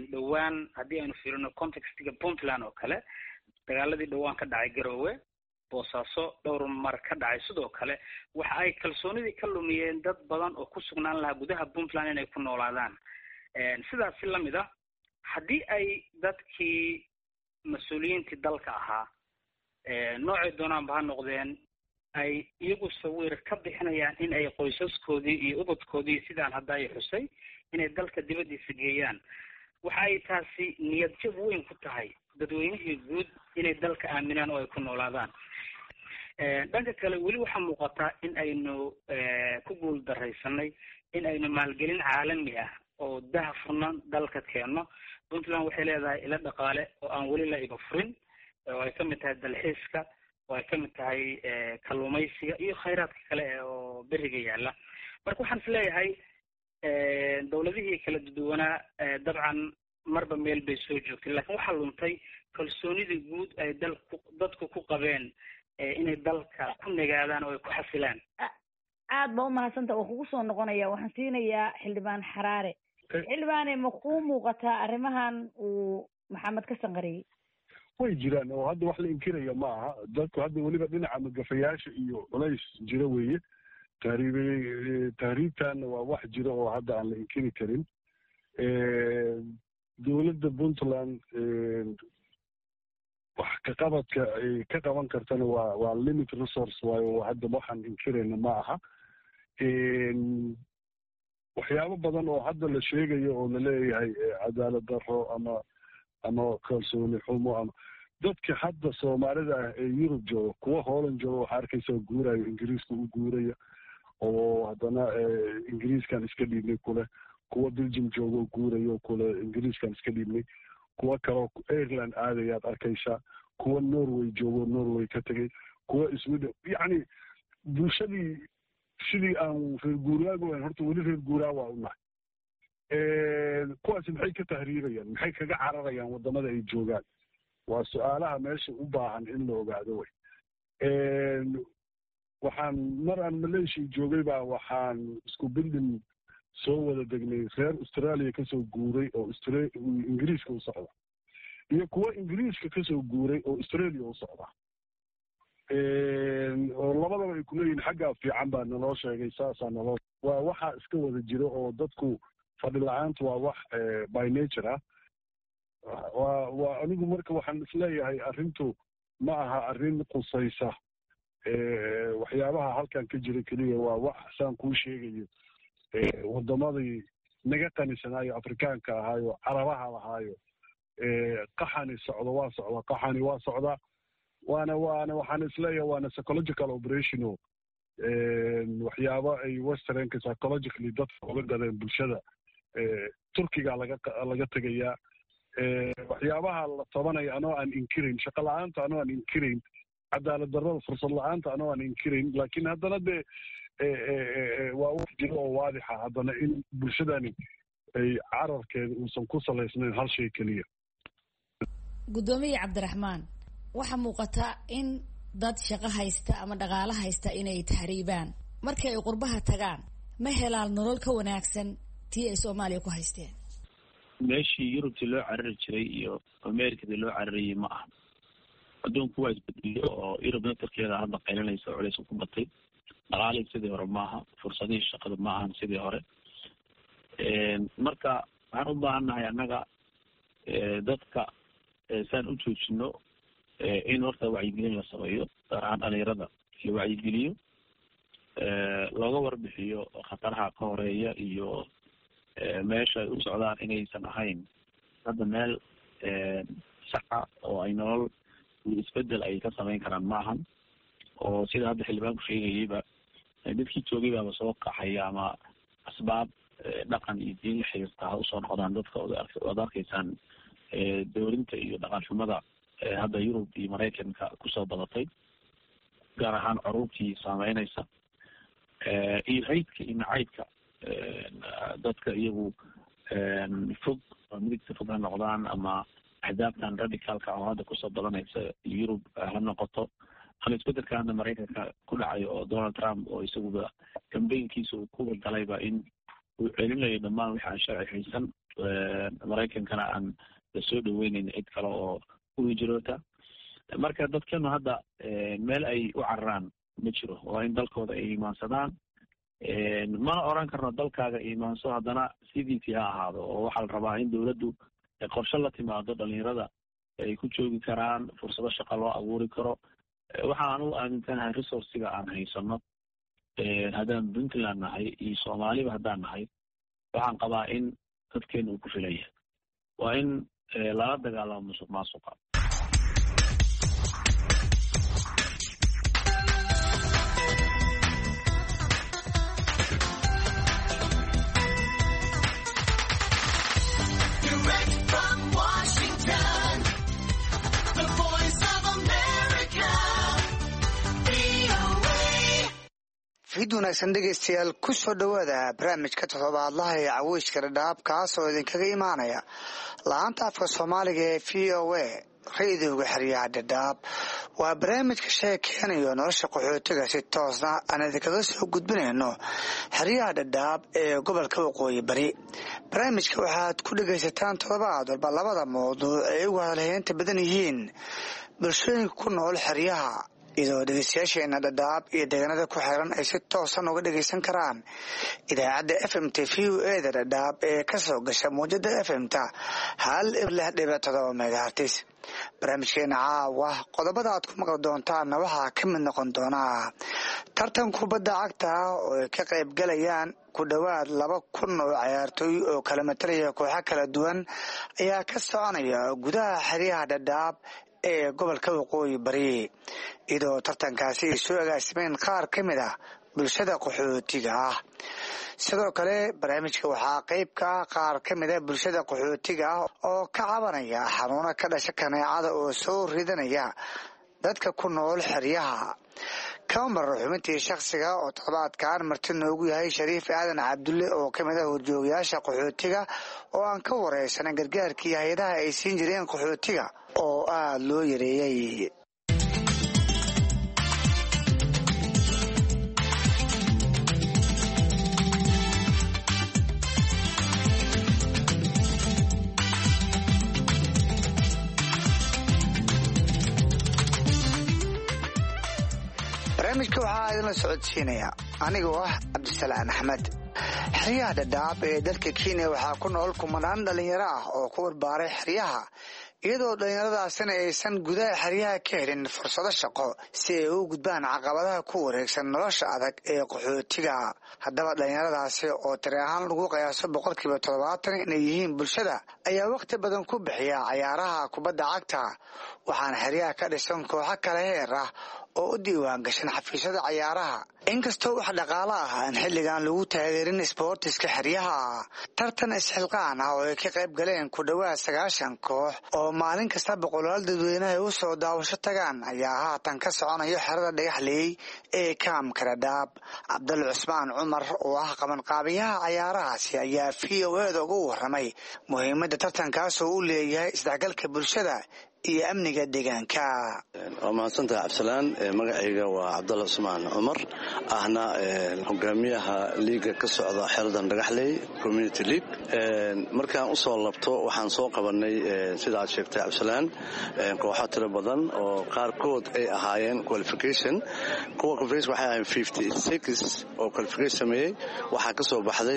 dhowaan haddii aynu fiirino contextiga puntland oo kale dagaaladii dhowaan ka dhacay garoowe boosaaso dhowr mar ka dhacay sidoo kale waxa ay kalsoonidii ka lumiyeen dad badan oo ku sugnaan lahaa gudaha puntland inay ku noolaadaan sidaasi lamid ah haddii ay dadkii mas-uuliyiintii dalka ahaa noocay doonaanba ha noqdeen ay iyagu sawir ka bixinayaan in ay qoysaskoodii iyo ubadkoodii sidaan hadda ay xusay inay dalka dibaddiisa geeyaan waxa ay taasi niyad jab weyn ku tahay dadweynihii guud inay dalka aaminaan oo ay ku noolaadaan dhanka kale weli waxaa muuqataa in aynu ku guul daraysanay in aynu maalgelin caalami ah oo daha furnan dalka keenno puntland waxay leedahay ilo dhaqaale oo aan weli la iba furin oo ay kamid tahay dalxiiska oo ay kamid tahay kalluumaysiga iyo khayraadka kale oo beriga yaala marka waxaan is leeyahay dawladihii kala duwanaa dabcan marba meel bay soo joogtay laakiin waxaa luntay kalsoonidii guud ay dadku ku qabeen inay dalka ku nagaadaan oo ay ku xasilaan aad ba umahadsanta oo kugu soo noqonaya waxaan siinayaa xildhibaan xaraare xildhibaane ma kuu muuqataa arrimahan uu maxamed ka sanqariyey way jiraan oo hadda wax la inkiraya ma aha dadku hadda weliba dhinaca magafayaasha iyo culays jiro weeye tahriibtanna waa wax jiro oo hadda aan la inkiri karin dowladda puntland wax kaqabadka ay ka qaban kartana waa limit resource waayo hadda waxaan inkirayna ma aha waxyaabo badan oo hadda la sheegayo oo laleeyahay cadaalad darro ama kalsooni xumo ama dadka hadda soomaalida ah ee yurub jooga kuwa holland jooga waxaa arkaysa guurayo ingiriiska u guuraya oo haddana ingiriiskan iska dhiibnay kule kuwa belgium jooga oo guurayo kule ingiriiskan iska dhiibnay kuwa kaleo ireland aadayaad arkaysaa kuwa norway joogo norway ka tegay kuwa sweden yacni bulshadii sidii aan reer guuraaga wayn horta weli reer guuraa waa u nahay kuwaasi maxay ka tahriibayaan maxay kaga cararayaan waddamada ay joogaan waa su-aalaha meesha u baahan in la ogaado way waxaan mar aan malaysia joogay baa waxaan isku bildin soo wada degnay reer australia kasoo guuray oo ingiriiska u socda iyo kuwa ingiriiska kasoo guuray oo australia u socda oo labadaba ay kuleeyihin xaggaa fiican baa naloo sheegay saasaa naloo waa waxaa iska wada jiro oo dadku fadhi la-aanta waa wax by nature ah waa anigu marka waxaan isleeyahay arrintu ma aha arrin qusaysa waxyaabaha halkan ka jira keliya waa wax saan kuu sheegayo waddamadii naga qanisanaayo afrikaanka ahaayo carabaha lahaayo qaxani socdo waa socda qaxani waa socda waana waxaan isleeyahay waana psychological operation o waxyaaba ay westernka psychologically dadka uga gadeen bulshada turkiga laga tegayaa waxyaabaha la tabanaya anoo aan inkirayn shaqo la-aanta anoo aan inkirayn cadaalad darrada fursad la-aanta anoo aan inkirayn laakiin haddana dee waa wax jiro oo waadixa haddana in bulshadani ay cararkeeda uusan ku salaysnayn hal shay keliya guddoomiye cabdiraxmaan waxaa muuqata in dad shaqo haysta ama dhaqaalo haysta inay tahriibaan markii ay qurbaha tagaan ma helaan nolol ka wanaagsan tii ay soomaaliya ku haysteen meeshii yurubtii loo carari jiray iyo amerikadii loo cararayay ma aha adduunku waa isbedeliyo oo yurub naftarkeeda hadda qaylinaysa oo culays ku batay dhaqaalihii sidii hore maaha fursadihii shaqada ma ahan sidii hore marka waxaan u baahannahay annaga dadka saan u joojino in horta wacyigelin la sameeyo gaar ahaan dhalinyarada la wacyigeliyo looga warbixiyo khataraha ka horeeya iyo meesha ay u socdaan inaysan ahayn hadda meel saxa oo ay nolol iyo isbedel ay ka samayn karaan ma ahan oo sida hadda xildhibaanku sheegayayba dadkii joogay baaba soo qaxaya ama asbaab dhaqan iyo diin la xiriirta ha usoo noqdaan dadka oad arkaysaan dowlinta iyo dhaqan xumada hadda yurub iyo maraykanka kusoo badatay gaar ahaan caruurtii saameynaysa iyo haydka iyo nacaybka dadka iyagu fog oo midigta fog ha noqdaan ama axdaabtan radicalka oo hadda kusoo badanaysa yurub ha noqoto ama isbedelka hadda maraykanka ku dhacayo oo donald trump oo isaguba kambeynkiisa uu ku galayba in uu celinayo dhammaan wixi aan sharci haysan maraykankana aan lasoo dhaweyneyn cid kale oo u hijroota marka dadkanu hadda meel ay u cararaan ma jiro, waa in dalkooda ay imaansadaan. mana oran karno dalkaaga imaanso haddana sidiisii ha ahaado, oo waxaa la rabaa in dawladdu qorshe la timaado dhalinyarada ay ku joogi karaan, fursado shaqa loo abuuri karo. waxaan u aaminsanahay resourciga aan haysano haddaan puntland nahay iyo soomaaliba haddaan nahay, waxaan qabaa in dadkeena uu ku filan yahay. waa in lala dagaalamo musuq maasuqa. fid wanaagsan dhegaystayaal ku soo dhowaada barnaamijka toddobaadlaha ee caweyska dhadhaab kaas oo idinkaga imaanaya la-aanta afka soomaaliga ee v o a ra-idowga xeryaha dhadhaab. waa barnaamijka sheekeynayo nolosha qaxootiga si toosna aan idinkaga soo gudbinayno xeryaha dhadhaab ee gobolka waqooyi bari. barnaamijka waxaad ku dhegaysataan toddobaad walba labada mawduuc ay ugu hadalhaynta badan yihiin bulshooyinka ku nool xeryaha, iyadoo dhegeystayaasheena dhadhaab iyo deegaanada ku xiran ay si toosan uga dhegaysan karaan idaacadda fmt v o eda dhadhaab ee kasoo gasha muujada fmta 106.7 megahertis. barnaamijkeena caawa qodobada aad ku maqli doontaanna waxaa ka mid noqon doonaa tartan kubadda cagta oo ay ka qayb galayaan ku dhowaad 2,000 oo ciyaartooy oo kala matalaya kooxo kala duwan ayaa ka soconaya gudaha xeryaha dhadhaab ee gobolka waqooyi bari, iyadoo tartankaasi ay soo agaasimeen qaar ka mid ah bulshada qaxootiga ah. sidoo kale barnaamijka waxaa qayb ka ah qaar ka mid ah bulshada qaxootiga ah oo ka cabanaya xanuuno ka dhasha kaneecada oo soo ridanaya dadka ku nool xeryaha. kama marro xubintii shakhsiga oo toddobaadkan marti noogu yahay Shariif Aadan Cabdulle oo ka mid ah horjoogayaasha qaxootiga oo aan ka wareysanay gargaarkii hay'adaha ay siin jireen qaxootiga oo aad loo yareeyay. barnaamijka waxaa idinla socodsiinaya anigoo ah Cabdisalaan Axmed. xeryaha dhadhaab ee dalka Kenya waxaa ku nool kumanaan dhalinyaro ah oo ku barbaaray xeryaha, iyadoo dhalinyaradaasina aysan gudaha xeryaha ka helin fursado shaqo si ay u gudbaan caqabadaha ku wareegsan nolosha adag ee qaxootiga. haddaba dhalinyaradaasi oo tiri ahaan lagu qiyaaso 70% inay yihiin bulshada ayaa waqti badan ku bixiya cayaaraha kubadda cagta, waxaana xeryaha ka dhisan kooxo kala heer ah oo u diiwaan gashan xafiisyada cayaaraha. inkastoo wax dhaqaale ah aan xilligan lagu taageerin isboortiska xeryaha, tartan isxilqaan ah oo ay ka qayb galeen ku dhowaad 90 koox oo maalin kasta boqolaal dadweynaha u soo daawasho tagaan ayaa haatan ka soconaya xerada Dhagaxley ee kaamka Dhadhaab. Cabdul Cusmaan Cumar oo ah qabanqaabiyaha cayaarahaasi ayaa VOAda ugu waramay muhiimadda tartankaas oo u leeyahay isdhexgalka bulshada iyo amniga deegaanka. waa mahadsantahay Cabdisalaan. magacayga waa Cabdul Cusmaan Cumar, ahna hogaamiyaha liiga ka socda xeradan Dhagaxley Community League. markaan u soo labto waxaan soo qabanay sida aad sheegtay Cabdisalaan kooxo tiro badan oo qaarkood ay ahaayeen qualification. kuwa qualification waxay ahaayeen 56 oo qualification sameeyay. waxaa ka soo baxday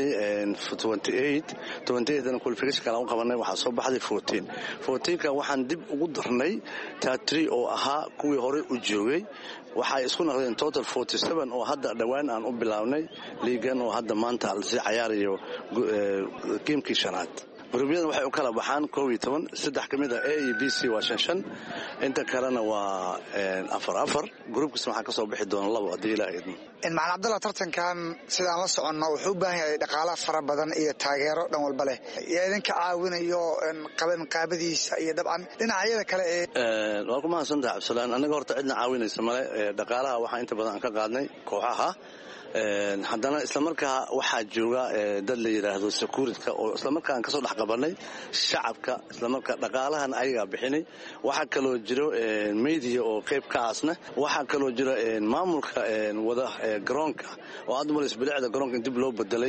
28 qualification kala u qabanay, waxaa soo baxday 14 waxaan dib ugu darnay taatri oo ahaa kuwii hore u joogay. waxay isku noqdeen total 47 oo hadda dhawaan aan u bilaabnay liigan oo hadda maanta la sii ciyaarayo geemkii shanaad. gurubyada waxay u kala baxaan 12, 3 kamid ah A iyo B C waa 5, inta kalena waa 4. gruubkiisna waxaa ka soo bixi doona 2 hadii ilaa idin. macallin Cabdulla, tartankan sidaan la soconno wuxuu u baahan yahay dhaqaale fara badan iyo taageero dhan walba leh. yaa idinka caawinayo qabanqaabadiisa iyo dabcan dhinacyada kale ee waa ku mahadsantahay Cabdisalaan. anaga horta cidna caawinaysa male. dhaqaalaha waxaa inta badan aan ka qaadnay kooxaha haddana islamarkaa waxaa jooga dad la yidhaahdo securityka oo islamarkaan kasoo dhex qabanay shacabka islamarkaa dhaqaalahan ayagaa bixinay waxaa kaloo jiro media oo qayb ka aasna waxaa kaloo jiro maamulka wada garoonka oo aad malis bilicda garoonka in dib loo bedelay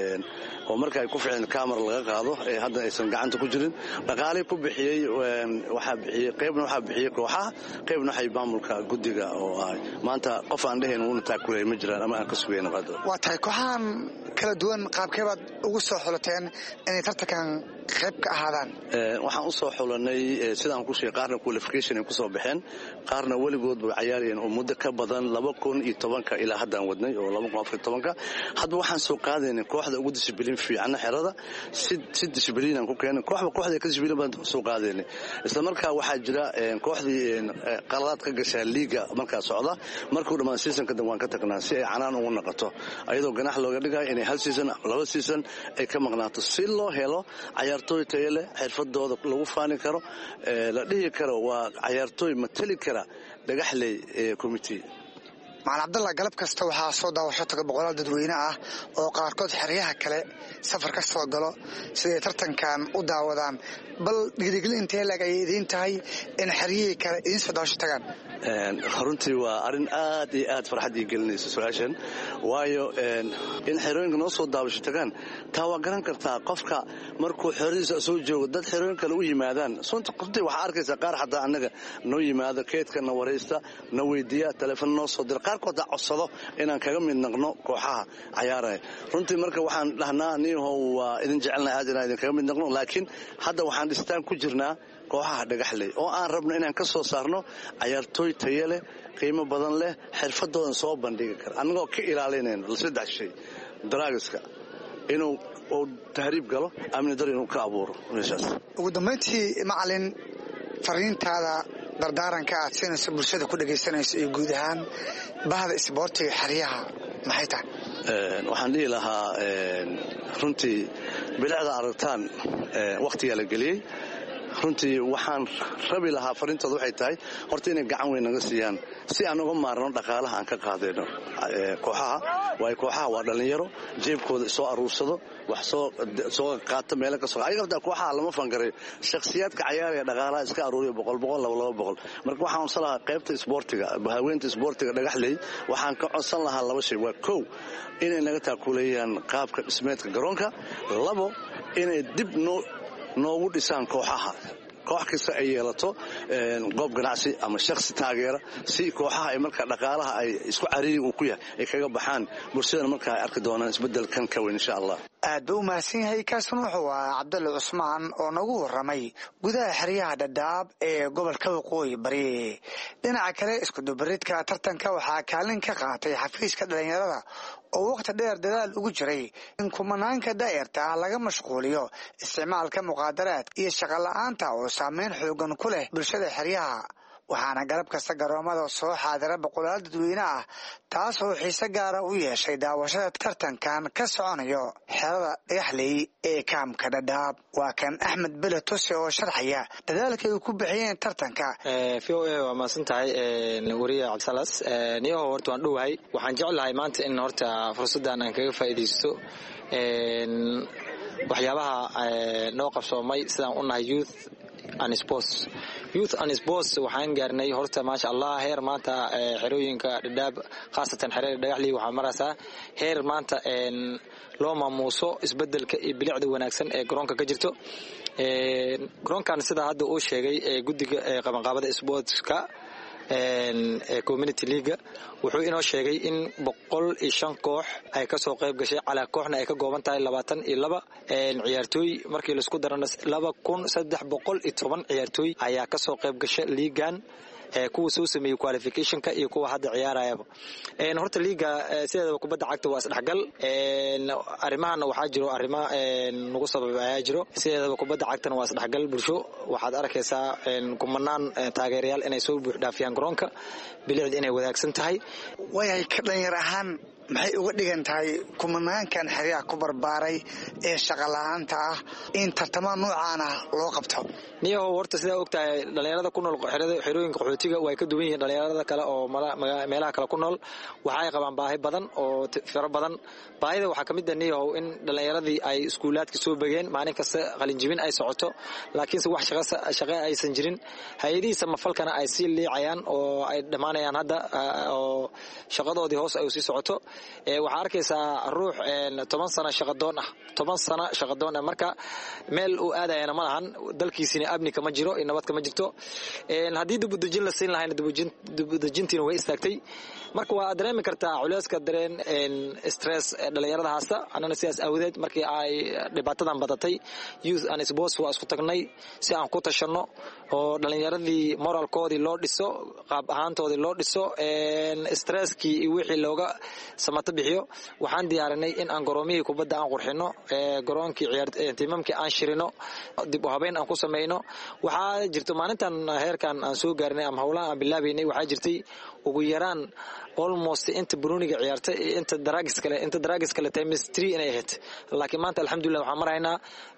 oo marka ay ku ficeen camera laga qaado hadda aysan gacanta ku jirin dhaqaalii ku bixiyey waxaa bixiyey qaybna waxaa bixiyey kooxaha qaybna waxay maamulka guddiga oo ah maanta qof aan dhahayn wuuna taakulay ma jiraan ama aan ka sugayno qado waa tahay kooxahan kala duwan qaabkeebaad ugu soo xulateen inay tartankan qayb ka ahaadaan waxaan u soo xulanay sidaan ku sheegay qaarna qualification ay ku soo baxeen qaarna weligood bay ciyaarayeen oo muddo ka badan 2010 ilaa haddaan wadnay oo 2014 hadda waxaan soo qaadaynay kooxda ugu disciplin fiican xerada si disciplin aan ku keenay kooxda ka disciplin baan soo qaadaynay isla markaa waxaa jira kooxdii qaladaad ka gashay liiga markaa socda markuu dhamaan seasonka dan waan ka tagnaa si ay canaan ugu noqoto ayadoo ganax looga dhigayo inay hal season laba season ay ka maqnaato si loo helo ciyaartooy tayo leh xirfadooda lagu faani karo la dhihi karo waa ciyaartooy matali kara dhagaxley committee macalin cabdalla galab kasta waxaa soo daawasho taga boqolaal dadweyne ah oo qaarkood xeryaha kale safar ka soo galo siday tartankan u daawadaan bal dhiirigelin intee lag ay idiin tahay in xeryihii kale idiin soo daawasho tagaan runtii waa arrin aad iyo aad farxad ii gelinaysa su-aashan waayo in xerooyinka noo soo daawasho tagaan taa waa garan kartaa qofka markuu xeradiisa soo joogo dad xerooyin kale u yimaadaan runtii waxaa arkaysaa qaar xataa annaga noo yimaado keedka na waraysta na weydiiya teleefon noo soo dira qaarkood codsado inaan kaga mid naqno kooxaha cayaaraya runtii marka waxaan dhahnaa niyahow waa idin jecelnahay aad inaan idin kaga mid naqno laakiin hadda waxaan dhistaan ku jirnaa kooxaha dhagaxley oo aan rabno inaan ka soo saarno cayaartooy tayo leh qiimo badan leh xirfadoodan soo bandhigi kara annagoo ka ilaalinayno 3 shay drugska inuu tahriib galo amni dar inuu ka abuuro meeshaas ugu dambeyntii macalin fariintaada dardaaranka aad siinayso bulshada ku dhagaysanayso iyo guud ahaan bahda isboortiga xeryaha maxay tahay waxaan dhihi lahaa runtii bilicda aragtaan wakhtigaa la geliyey runtii waxaan rabi lahaa fariintooda waxay tahay horta inay gacan weyn naga siiyaan si aan uga maarno dhaqaalaha aan ka qaadayno kooxaha waayo kooxaha waa dhallinyaro jeebkooda soo aruursado wax soo qaata meelo ka soo ayaga kooxaha lama fangaray shakhsiyaadka cayaaraya dhaqaalaha iska aruuriyo 100 marka waxaan codsan lahaa qaybta isboortiga haweenta isboortiga dhagaxley waxaan ka codsan lahaa 2 shay waa kow inay naga taakuleeyaan qaabka dhismeedka garoonka 2 inay dib noogu dhisaan kooxaha koox kasta ay yeelato goob ganacsi ama shakhsi taageera si kooxaha ay markaa dhaqaalaha ay isku cariiri uu ku yahay ay kaga baxaan bulshadana markaa ay arki doonaan isbeddelkan ka weyn insha allah aad buu mahadsan yahay kaasna wuxuu ahaa cabdalle cusmaan oo nagu warramay gudaha xeryaha dhadhaab ee gobolka waqooyi bari dhinaca kale iskudubaridka tartanka waxaa kaalin ka qaatay xafiiska dhalinyarada oo waqti dheer dadaal ugu jiray in kumanaanka daa'irta laga mashquuliyo isticmaalka muqaadaraadka iyo shaqo la'aanta oo saameyn xoogan ku leh bulshada xeryaha waxaana galab kasta garoomada soo xaadira boqolaal dadweyne ah taas oo xiise gaara u yeeshay daawashada tartankan ka soconayo xerada dhagaxley ee kaamka dhadhaab waa kan axmed bele tuse oo sharxaya dadaalka ay ku bixiyeen tartanka VOA waa maasan tahay wariye cabdisalas niyaho horta waan dhowahay waxaan jeclahay maanta in horta fursaddan aan kaga faa'iidaysto waxyaabaha noo qabsoomay sidaan u nahay youth and sports waxaan gaarnay horta maasha allah heer maanta xerooyinka dhadhaab khaasatan xerada dhagaxley waxaa maraysaa heer maanta loo maamuuso isbedelka iyo bilicda wanaagsan ee garoonka ka jirto garoonkan sida hadda uu sheegay guddiga qabanqaabada sportska community league wuxuu inoo sheegay in 105 koox ay ka soo qayb gashay calaa kooxna ay ka gooban tahay 22 ciyaartooy markii la isku darana 2310 ciyaartooy ayaa ka soo qayb gashay liigan kuwa soo sameeyay qualificationka iyo kuwa hadda ciyaarayaba horta liiga sideedaba kubadda cagta waa isdhexgal arrimahana waxaa jiro arrimo nagu sababaya jiro sideedaba kubadda cagtana waa isdhexgal bulsho waxaad arkaysaa kumanaan taageerayaal inay soo buux dhaafiyaan garoonka bilicda inay wadaagsan tahay way ka dhalinyar ahaan maxay uga dhigan tahay kumanaankan xeryaha ku barbaaray ee shaqa la-aanta ah in tartamo noocaan ah loo qabto? niyahow horta sidaa ogtahay dhalinyarada ku nool xerooyinka qaxootiga way ka duwan yihiin dhalinyarada kale oo meelaha kale ku nool. waxay qabaan baahi badan oo firo badan. baahida waxaa ka mid ah niyahow in dhalinyaradii ay iskuulaadka soo begeen maalin kasta qalinjibin ay socoto laakiinse wax shaqo aysan jirin. hay-adihii samafalkana ay sii liicayaan oo ay dhammaanayaan hadda oo shaqadoodii hoos ay usii socoto. waxaa arkaysaa ruux 10 sano shaqadoon ah marka meel uu aadayana ma lahan, dalkiisina amni kama jiro, nabad kama jirto. haddii dibudejin la siin lahayna dibudejintiina way istaagtay. marka waa dareemi kartaa culeyska dareen stress dhalinyarada haasta. annana sidaas awdeed markii ay dhibaatadan badatay youth and sports waa isku tagnay si aan ku tashanno oo dhalinyaradii moralkoodii loo dhiso, qaab ahaantoodii loo dhiso, stresskii iyo wixii looga samato bixiyo. waxaan diyaarinay in aan garoomihii kubadda aan qurxino, garoonkii tiimamkii aan shirino, dib u habeyn aan ku samayno. waxaa jirto maalintan heerkan aan soo gaarinay ama howlaha aan bilaabaynay waxaa jirtay ugu yaraan almost inta Bruniga ciyaartay inta dragis kale times 3 inay ahayd. laakiin maanta alxamdulillah waxaan maraynaa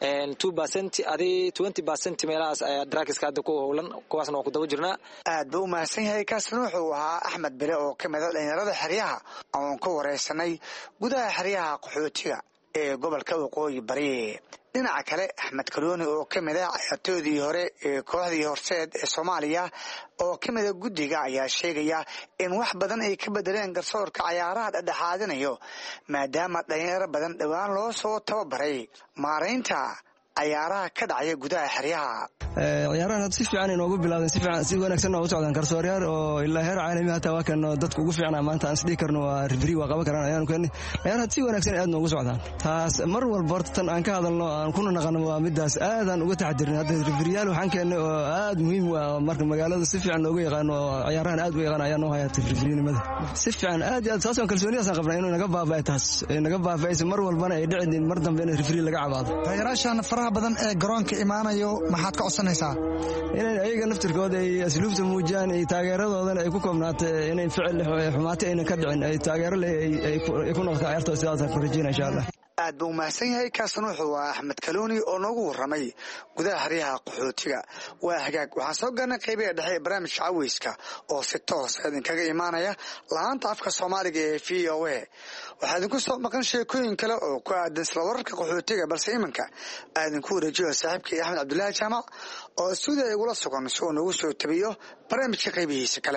2% adi 20% meelahaas ayaa dragiska hadda ku howlan, kuwaasna waa ku daba jirnaa. aad buu u mahadsan yahay. kaasna wuxuu ahaa Axmed Bile oo ka mid ah dhalinyarada xeryaha aan ku wareysanay gudaha xeryaha qaxootiga ee gobolka Waqooyi Bari. dhinaca kale Axmed Kaluuni oo ka mid ah ciyaartoydii hore ee kooxdii Horseed ee Soomaaliya oo ka mid ah guddiga ayaa sheegaya in wax badan ay ka bedeleen garsoorka ciyaaraha dhexdhexaadinayo maadaama dhalinyaro badan dhawaan loo soo tababaray maareynta ciyaaraha ka dhacaya gudaha xeryaha. ciyaarahan si fiican inoogu bilaawdeen, si wanaagsan oo u socdaan garsoorayaal oo ilaa heer caalami hataa waa kan dadku ugu fiicnaa maanta aan isdhihi karno waa referee waa qaban karaan ayaanu keenay. ciyaaraha si wanaagsan aad noogu socdaan. taas mar walba horta tan aan ka hadalno aan kuna naqano waa midaas aadaan uga taxadirin. hadda refereeyaal waxaan keenay oo aad muhiim u ah marka magaalada si fiican loogu yaqaano ciyaarahan aad u yaqaan ayaa noo haya refereenimada si fiican aad saasoo kalsoonidaas aan qabnaa inuu naga baaba'ay taas naga baaba'ayso mar walbana ay dhicin mar dambe in referee laga cabaado. taageeraashan faraha badan ee garoonka imaanayo maxaad ka codsanaysaa? inay ayaga naftirkooda ay asluubta muujiyaan ay taageeradoodana ay ku koobnaato inay ficil xumaatay ayna ka dhicin ay taageero leh ay ku noqoto ciyaartooda sidaasaan ku rajeyna insha allah. aad buu mahadsan yahay. kaasna wuxuu ahaa Axmed Kaluuni oo noogu warramay gudaha xeryaha qaxootiga. waa hagaag waxaan soo gaarnay qaybaha dhexe ee barnaamijka caweyska oo si toos idinkaga imaanaya laanta afka Soomaaliga ee VOA. waxaa idinku soo maqan sheekooyin kale oo ku aadan isla wararka qaxootiga, balse iminka aad idinku wareejiyo saaxiibkay Axmed Cabdullaahi Jaamac oo suuda igula sugan si uu noogu soo tabiyo barnaamijka qaybihiisa kale.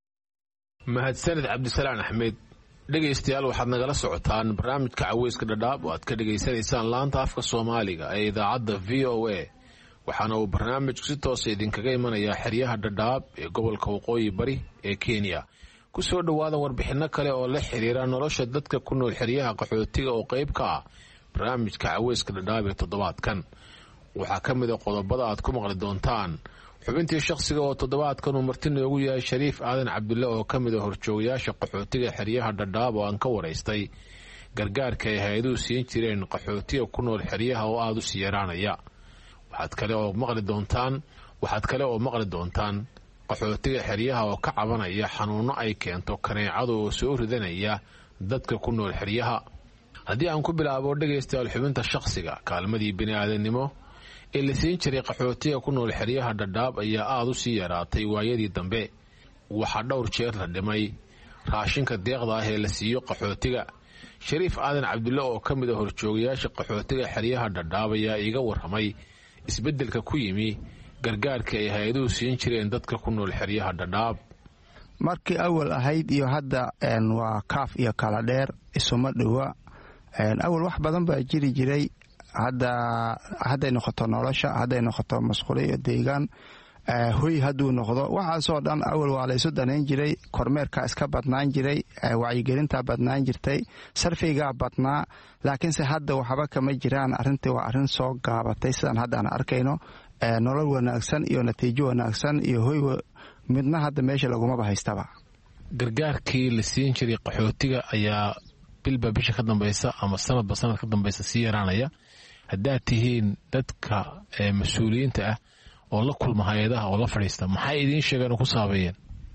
mahadsanid Cabdisalaan Axmed. dhegaystayaal waxaad nagala socotaan barnaamijka caweyska dhadhaab oo aad ka dhegaysanaysaan laanta afka Soomaaliga ee idaacadda VOA. waxaana uu barnaamijku si toosa idinkaga imanayaa xeryaha dhadhaab ee gobolka Waqooyi Bari ee Kenya. ku soo dhawaada warbixino kale oo la xiriira nolosha dadka ku nool xeryaha qaxootiga oo qayb ka ah barnaamijka caweyska dhadhaab ee toddobaadkan. waxaa ka mid ah qodobada aad ku maqli doontaan xubintii shakhsiga oo toddobaadkan uu marti noogu yahay Shariif Aadan Cabdulle oo ka mid ah horjoogayaasha qaxootiga xeryaha dhadhaab oo aan ka waraystay gargaarka ay hay-aduhu siin jireen qaxootiga ku nool xeryaha oo aada u sii yaraanaya. waxaad kale oo maqli doontaan qaxootiga xeryaha oo ka cabanaya xanuuno ay keento kaneecada oo soo ridanaya dadka ku nool xeryaha. haddii aan ku bilaabo dhegaystayaal xubinta shakhsiga, kaalmadii bini'aadanimo ee la siin jiray qaxootiga ku nool xeryaha dhadhaab ayaa aada u sii yaraatay waayadii dambe. waxaa dhowr jeer la dhimay raashinka deeqda ah ee la siiyo qaxootiga. Shariif Aadan Cabdulle oo ka mid ah horjoogayaasha qaxootiga xeryaha dhadhaab ayaa iga warramay isbeddelka ku yimi gargaarka ay hay-aduhu siin jireen dadka ku nool xeryaha dhadhaab. markii awal ahayd iyo hadda waa kaaf iyo kala dheer isuma dhowa. awal wax badan baa jiri jiray. hadday noqoto nolosha, hadday noqoto masquulo iyo deegaan, hoy hadduu noqdo, waxaasoo dhan awal waa laysu danayn jiray. kormeerkaa iska badnaan jiray, wacyigelintaa badnaan jirtay, sarfigaa badnaa. laakiinse hadda waxba kama jiraan. arrintii waa arrin soo gaabatay sidaan haddaan arkayno. nolol wanaagsan iyo natiijo wanaagsan iyo hoy midna hadda meesha lagumaba haystaba. gargaarkii la siin jiray qaxootiga ayaa bilba bisha ka dambaysa ama sanadba sanad ka dambaysa sii yaraanaya. haddaad tihiin dadka mas-uuliyiinta ah oo la kulma hay-adaha oo la fadhiista, maxay idiin sheegeen oo ku saabeeyeen?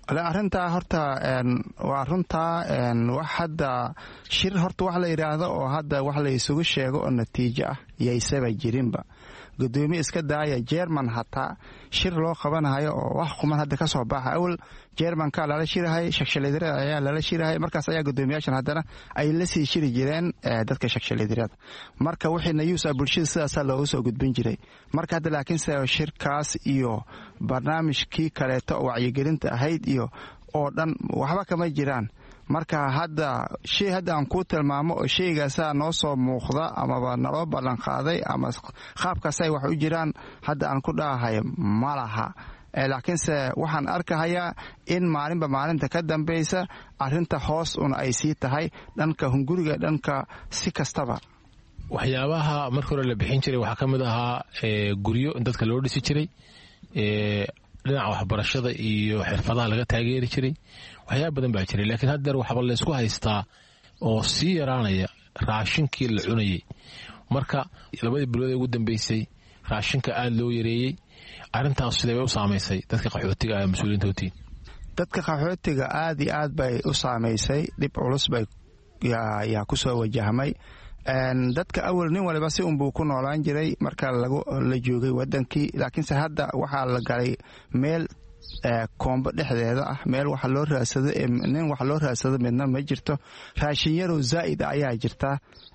arintaa horta waa runtaa wax hadda shir horta wax la yidhaahdo oo hadda wax la isugu sheego oo natiijo ah yaysaba jirinba gudoomiye iska daaya German hataa shir loo qabanayo oo wax quman hadda ka soo baxa awal Germanka lala shirahay shaqshaleedirada ayaa lala shirahay markaas ayaa gudoomiyaashan haddana ay la sii shiri jireen dadka shaqshaleedirada marka wixii nayuusa bulshada sidaas loo soo gudbin jiray marka hadda laakiin shirkaas iyo barnaamijkii kaleeto wacyigelinta ahayd iyo oo dhan waxba kama jiraan marka hadda shay hadda aan ku tilmaamo oo shaygaas noo soo muuqda ama naloo ballan qaaday ama qaabkaas ay wax u jiraan hadda aan ku dhaahay malaha laakiinse waxaan arkahayaa in maalinba maalinta ka dambaysa arinta hoos ay sii tahay dhanka hunguriga dhanka si kastaba waxyaabaha markii hore la bixin jiray waxaa ka mid ahaa guryo in dadka loo dhisi jiray dhinaca waxbarashada iyo xirfadaha laga taageeri jiray waxyaaba badan baa jiray laakiin haddeer waxba laysku haystaa oo sii yaraanaya raashinkii la cunayay marka labadii bilood ee ugu dambeysay raashinka aad loo yareeyey arrintaas sidee bay u saamaysay dadka qaxootiga ah mas-uuliyiintootiin dadka qaxootiga aad iyo aad bay u saamaysay dhib culus bay yaa ku soo wajahmay dadka awal nin waliba si unbuu ku noolaan jiray marka la joogay wadankii laakiinse hadda waxaa la galay meel koombo dhexdeeda ah meel wax loo raadsado nin wax loo raadsado midna ma jirto raashin yarow zaa'id ayaa jirta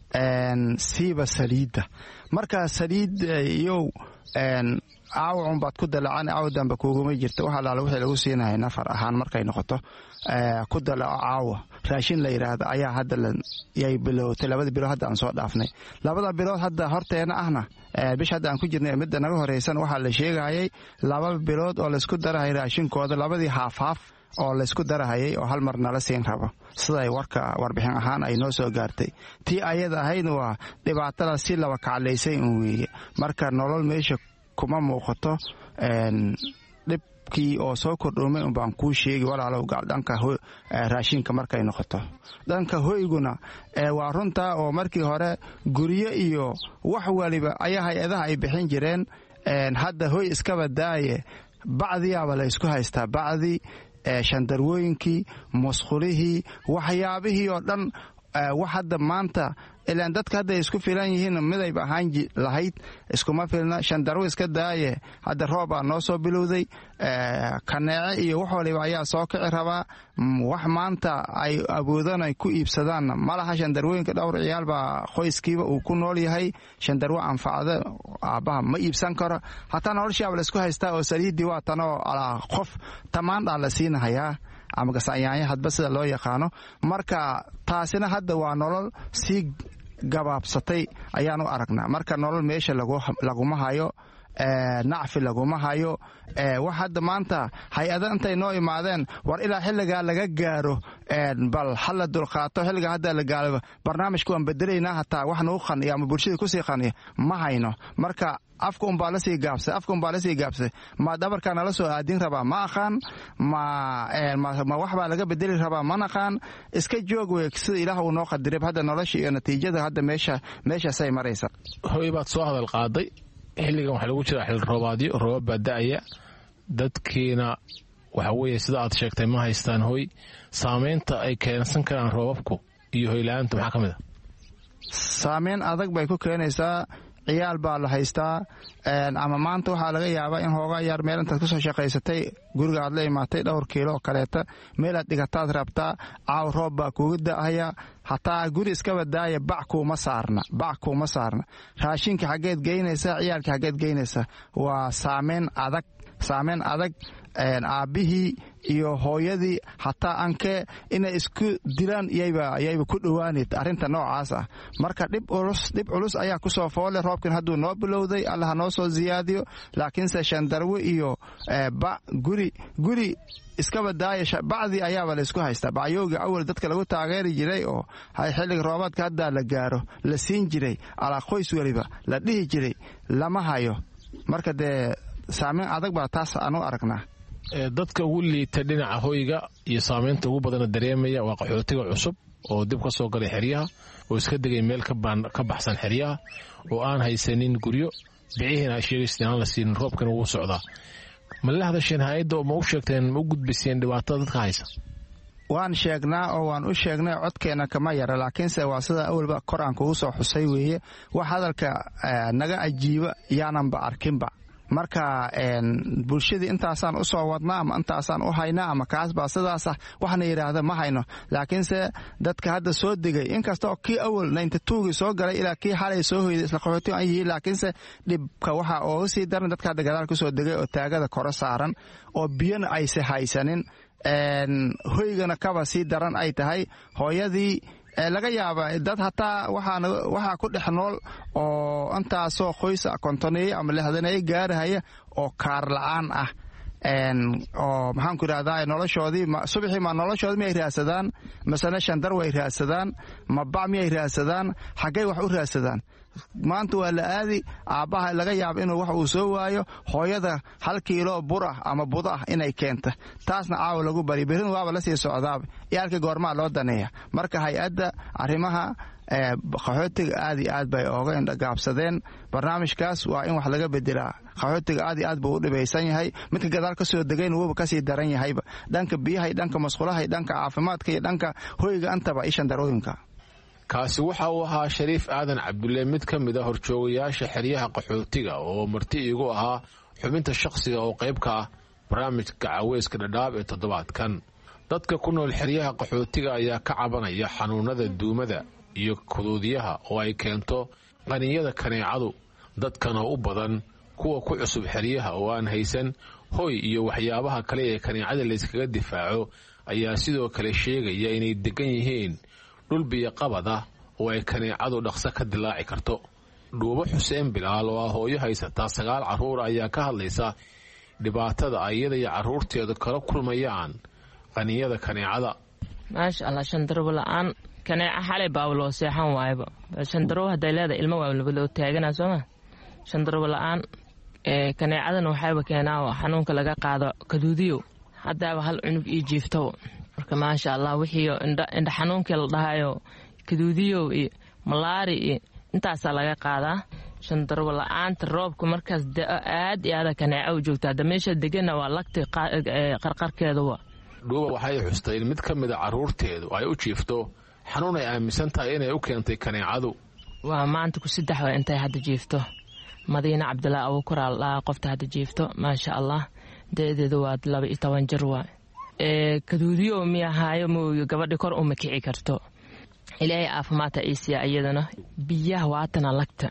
siiba saliidda marka saliid iyow caawacun baad ku dalacan caawa dambe kuuguma jirta wax alaala wixii lagu siinahay nafar ahaan markay noqoto ku dalaco caawa raashin la yidhaahdo ayaa hadda yay bilowtay labada bilood hadda aan soo dhaafnay labada bilood hadda horteena ahna bisha hadda aan ku jirnay midda naga horeysan waxaa la sheegayay 2 bilood oo laysku darahay raashinkooda labadii haaf oo laysku darahayay oo hal mar nala siin rabo siday warbixin ahaan ay noo soo gaartay tii ayada ahaydna waa dhibaatada si laba kaclaysay un weeye marka nolol meesha kuma muuqato dhibkii oo soo kordhoomay un baan kuu sheegi walaalow dhanka raashinka markay noqoto dhanka hoyguna waa runtaa oo markii hore guryo iyo wax waliba ayaa hay-adaha ay bixin jireen hadda hoy iskaba daaye bacdiyaaba la ysku haystaa bacdi shandarwooyinkii musqulihii waxyaabihii oo dhan wax hadda maanta ilaan dadka hadda isku filan yihiin midayba ahaan lahayd iskuma filna shandarwo iska daaye hadda roobaa noo soo bilowday kaneece iyo wax waliba ayaa soo kici rabaa wax maanta ay awoodaan ay ku iibsadaan malaha shandarwooyinka dhowr ciyaal baa qoyskiiba uu ku nool yahay shandarwo anfacda aabbaha ma iibsan karo hataa noloshaaba laysku haystaa oo saliiddii waa tanoo alaa qof tamaandhaa la siinahayaa ama gasanyaanya hadba sida loo yaqaano marka taasina hadda waa nolol sii gabaabsatay ayaan u aragnaa marka nolol meesha laguma hayo nacfi laguma hayo wax hadda maanta hay-ada intay noo imaadeen war ilaa xilligaa laga gaaro bal hala dulqaato xilligaa hadda la gaalo barnaamijka waan bedelaynaa hataa wax nagu qaniya ama bulshada kusii qaniya ma hayno marka afka unbaa lasii gaabsay ma dhabarkaa nala soo aadin rabaa ma aqaan ma waxbaa laga bedeli rabaa ma naqaan iska joog wey sida ilaah uu noo qadiray hadda nolosha iyo natiijada hadda meeshaasay maraysa hoy baad soo hadal qaaday xilligan waxaa lagu jira xil roobaadyo roobab baa da'aya dadkiina waxa weeye sida aad sheegtay ma haystaan hoy saamaynta ay keensan karaan roobabku iyo hoyla-aanta maxaa ka mid a saamayn adag bay ku keenaysaa ciyaal baa la haystaa ama maanta waxaa laga yaabaa in hoogaa yaar meel intaad kusoo shaqaysatay guriga aad la imaatay dhowr kiilo oo kaleeta meelaad dhigataad rabtaa caaw roob baa kuuga da'aya hataa guri iskaba daaya bac kuuma saarna raashinka xaggeed geynaysaa ciyaalka xaggeed geynaysaa waa saamayn adag aabbihii iyo hooyadii hataa ankee inay isku dilaan yayba ku dhowaanayd arrinta noocaas ah marka dhib culus ayaa kusoo foole roobkan hadduu noo bilowday allaha noo soo ziyaadiyo laakiinse shandarwe iyo guri iskaba daaya bacdii ayaaba laysku haystaa bacyowga awal dadka lagu taageeri jiray oo xilliga roobaadka haddaa la gaaro la siin jiray alaa qoys weliba la dhihi jiray lama hayo marka dee saamayn adag baa taas aanu aragnaa dadka ugu liita dhinaca hoyga iyo saamaynta ugu badana dareemaya waa qaxootiga cusub oo dib ka soo galay xeryaha oo iska degay meel ka baxsan xeryaha oo aan haysanin guryo bicihiina ay sheegaysa inaan la siinin roobkana wuu socdaa ma la hadasheen hay-adda oo ma u sheegteen ma u gudbiseen dhibaatada dadka haysa waan sheegnaa oo waan u sheegnay codkeena kama yara laakiinse waa sida awalba kor aan kugu soo xusay weeye wax hadalka naga ajiiba yaananba arkinba marka bulshadii intaasaan u soo wadnaa ama intaasaan u haynaa ama kaasbaa sidaasah waxna yidhaahda ma hayno laakiinse dadka hadda soo degay inkastoo kii awal 92gii soo galay ilaa kii xalay soo hoyday isla qaxooti ay yihiin laakiinse dhibka waxaa ooga sii daran dadka hadda gadaal ku soo degay oo taagada koro saaran oo biyana ayse haysanin hoygana kaba sii daran ay tahay hooyadii laga yaaba dad hataa waxaa ku dhex nool oo intaasoo qoys kontoneeye ama lixdaneeye gaarahaya oo kaar la'aan ah oo maxaan ku idhahdaa noloshoodii subaxii ma noloshoodii miyay raadsadaan masane shandar way raadsadaan ma bac miyay raadsadaan xaggay wax u raadsadaan maanta waa la aadi aabbaha laga yaaba inuu wax uu soo waayo hooyada 1 kiilo bur ah ama bud ah inay keenta taasna caawa lagu bari berin waaba la sii socdaaba iyaalka goormaa loo daneeya marka hay-adda arrimaha qaxootiga aad iyo aad bay ooga indhagaabsadeen barnaamijkaas waa in wax laga bedelaa qaxootiga aad iyo aad buu u dhibaysan yahay midka gadaal ka soo degayn wuuba kasii daran yahayba dhanka biyaha iyo dhanka masqulaha iyo dhanka caafimaadka iyo dhanka hoyga antaba ishan darooyinka kaasi waxa uu ahaa shariif aadan cabdulle mid ka mid a horjoogayaasha xeryaha qaxootiga oo marti iigu ahaa xubinta shakhsiga oo qayb ka ah barnaamijka caweyska dhadhaab ee toddobaadkan dadka ku nool xeryaha qaxootiga ayaa ka cabanaya xanuunada duumada iyo kuduudyaha oo ay keento qaninyada kaneecadu dadkana u badan kuwa ku cusub xeryaha oo aan haysan hoy iyo waxyaabaha kale ee kaneecada layskaga difaaco ayaa sidoo kale sheegaya inay degan yihiin dhul biyo qabad ah oo ay kaneecadu dhaqso ka dilaaci karto dhuubo xuseen bilaal oo ah hooyo haysataa 9 carruur ayaa ka hadlaysa dhibaatada ayada iyo carruurteedu kala kulmayaan qaninyada kaneecada maasha allah shandarow la'aan kaneeca xalay baa loo seexan waayba shandarow hadday leedahay ilmo waa loo taaganaa sooma shandarow la'aan kaneecadan waxayba keenaa xanuunka laga qaado kaduudiyo haddaaba hal cunug ii jiifto marka maasha allah wixii indha xanuunkii la dhahayo kaduudiyo iyo malaari iyo intaasaa laga qaadaa shandarow la'aanta roobka markaas aad iyo aada kaneeca u joogta hadda meesha degana waa lagta qarqarkeeduwa dhuuba waxay xustay in mid ka mida carruurteedu ay u jiifto xanuun ay aaminsan tahay inay u keentay kaneecadu waa maanta ku 3 waa intay hadda jiifto madiina cabdilaahi abuukuraal dhaha qofta hadda jiifto maasha allah deedeedu waa 12 jir waa kaduudiyo miyahaayo mooyo gabadhi kor uma kici karto ilaahay caafimaadka iisiya iyadana biyaha waatana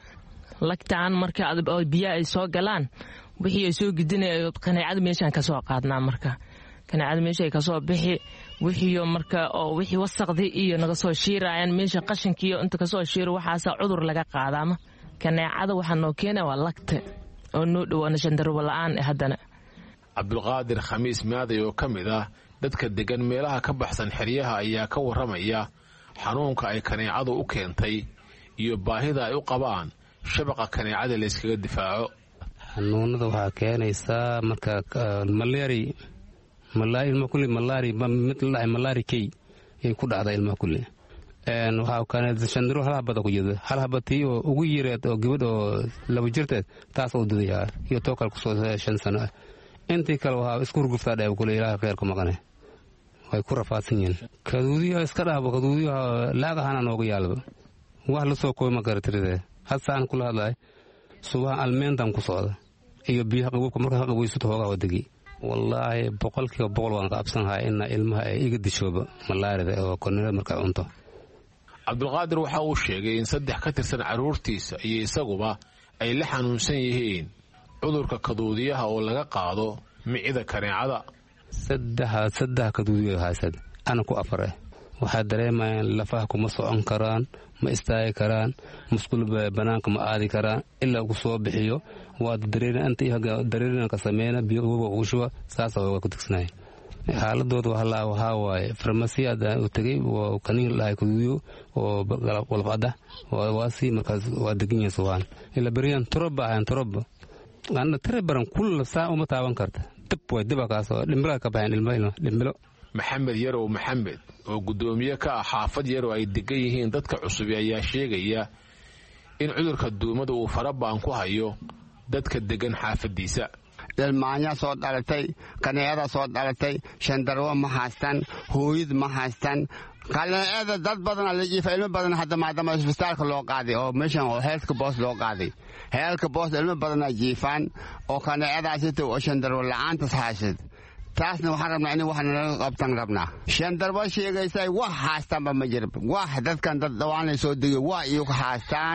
lagtaan marka biyaha ay soo galaan wixii ay soo gidinayo kaneecada meeshaan ka soo qaadnaa marka kaneecada meesha ay ka soo bixi wixii marka oo wixii wasaqdi iyo naga soo shiirayaan meesha qashinkiyo inta ka soo shiiro waxaas cudur laga qaadaama kaneecada waxa noo keenay waa lagta oo noo dhawaana shandarow la'aan haddana cabdulqaadir khamiis maaday oo ka mid ah dadka degan meelaha ka baxsan xeryaha ayaa ka warramaya xanuunka ay kaneecadu u keentay iyo baahida ay u qabaan shabaqa kaneecada layskaga difaaco xanuunada waxaa keenaysaa marka ilma kulli malaari key ay ku dhacda ilmaha kulli waxaa keenay shandaro hal habada ku jirta hal habatii oo ugu yireed oo gabadh oo 2 jirteed taas oo didayaa iyo tookal ku soo 5 sano ah intii kale waxaa isku ruguftaa dheeb kulli ilaaha khayrka maqane way ku rafaadsan yihiin kaduudiyo iska dhaabo kaduudiyo laagahana noogu yaalba wax la soo kooyma karatiride hadsaan kula hadlay subax almeentan ku socda iyo biyaha qabowka marka qabowaysto hoogaa wadagi wallaahi 100% waan ka absanahay in ilmaha ay iga dishooba malaarida oo kornada marka cunto cabdulqaadir waxa uu sheegay in 3 ka tirsan carruurtiisa iyo isaguba ay la xanuunsan yihiin cudurka kaduudiyaha oo laga qaado micida kaneecada 3 kaduudiyo haasad ana ku 4 waxaa dareemayaan lafaha kuma socon karaan ma istaagi karaan musqul banaanka ma aadi karaan ilaa uu soo bixiyo waa dareerina ka sameeyna biyo ugu shuba saas oo ku tigsanay xaaladooda waxaa waaye farmasiyada u tagay oo kaniin lahay kaduudiyo oo walqada waasi markaas waa degan yahay ila bariyan toroba ana tarebaran kulla saa uma taaban karta dib way dibakaas oo dhimbila ka baxeen dhimbilo maxamed yarow maxamed oo gudoomiye ka ah xaafad yarow ay degan yihiin dadka cusub ayaa sheegaya in cudurka duumada uu farabaan ku hayo dadka degan xaafadiisa ilmaanya soo dhalatay kaneecada soo dhalatay shandarwo ma haystaan hooyad ma haystaan kaneecada dad badan la jiifa ilmo badan hadda maadaama isbitaalka loo qaaday oo meeshan oo healthka boos loo qaaday healthka boos ilmo badan ay jiifaan oo kaneecadaasita oo shandarwo la'aantas haysad taasna waxaan rabnaa in wax naga qabtan rabnaa shandarwo sheegaysay wax haastaanba ma jiro wax dadkan dad dhawaanay soo degay wax iyagu haastaan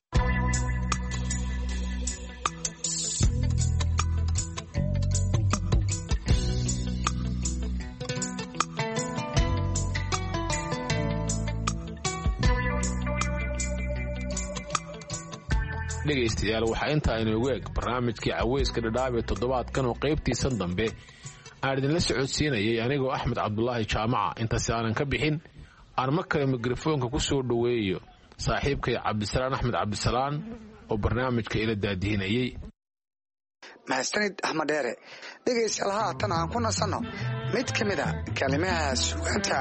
dhegaystayaal waxaa intaa inoogu eg barnaamijkii caweyska dhadhaab ee toddobaadkan oo qaybtiisan dambe aan idinla socodsiinayay anigoo axmed cabdulaahi jaamaca intaasi aanan ka bixin aan mar kale mikrofoonka ku soo dhoweeyo saaxiibkay cabdisalaan axmed cabdisalaan oo barnaamijka ila daadihinayey mahadsanid axmed dheere dhegaystayaal haatan aan ku nasanno mid ka mid a kalimaha sugaanta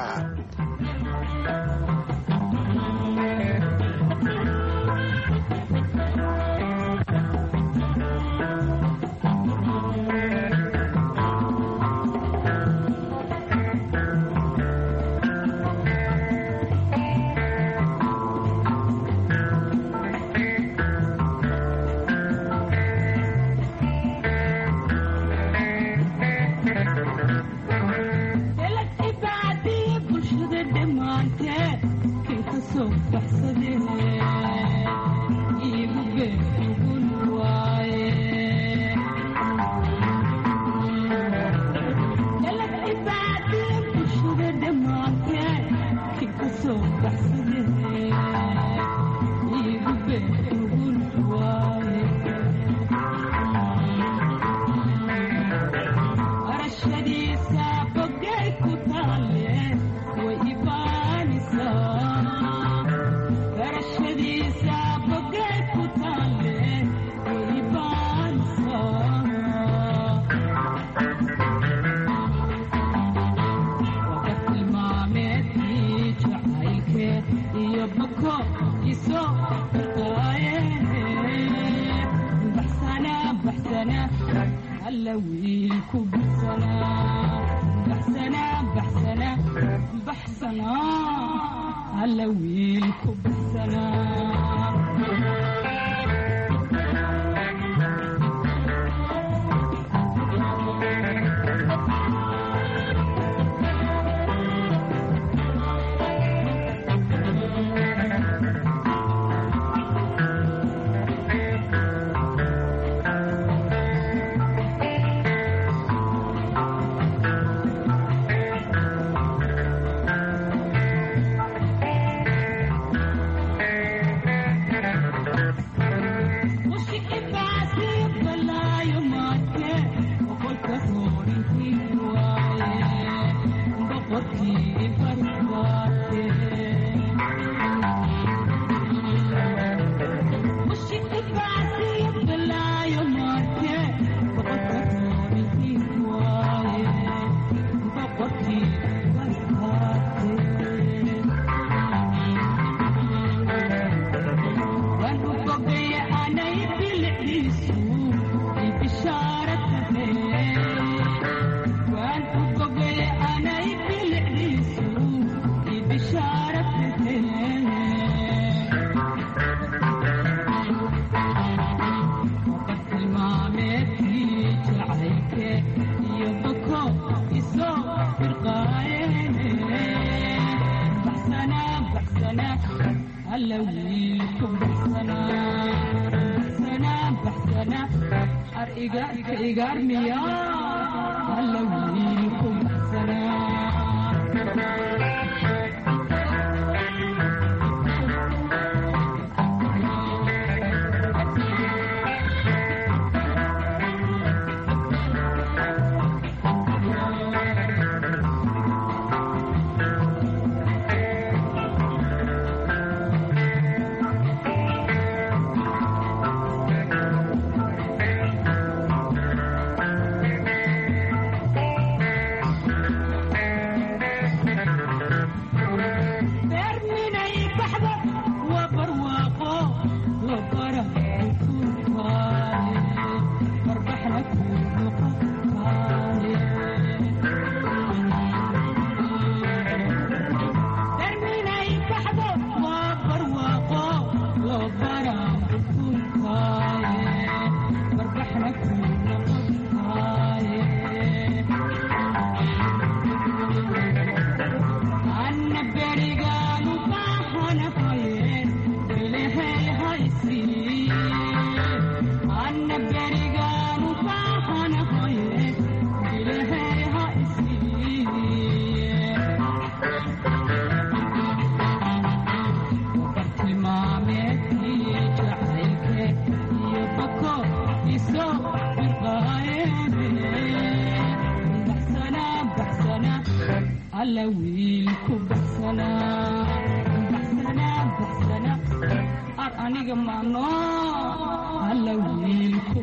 alla wiilku baxsanaa ar aniga maano alla wiilku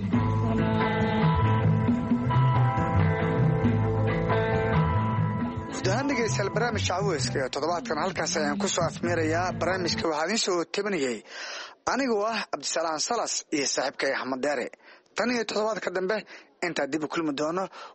guud ahaan dhegeystayaal barnaamijka caweyska ee toddobaadkan halkaas ayaan ku soo afmeerayaa. barnaamijka waxaa idiin soo tabanayay anigoo ah cabdisalaan salas iyo saaxiibkay axmed deere. tan iyo toddobaadka dambe intaa dib u kulmi doono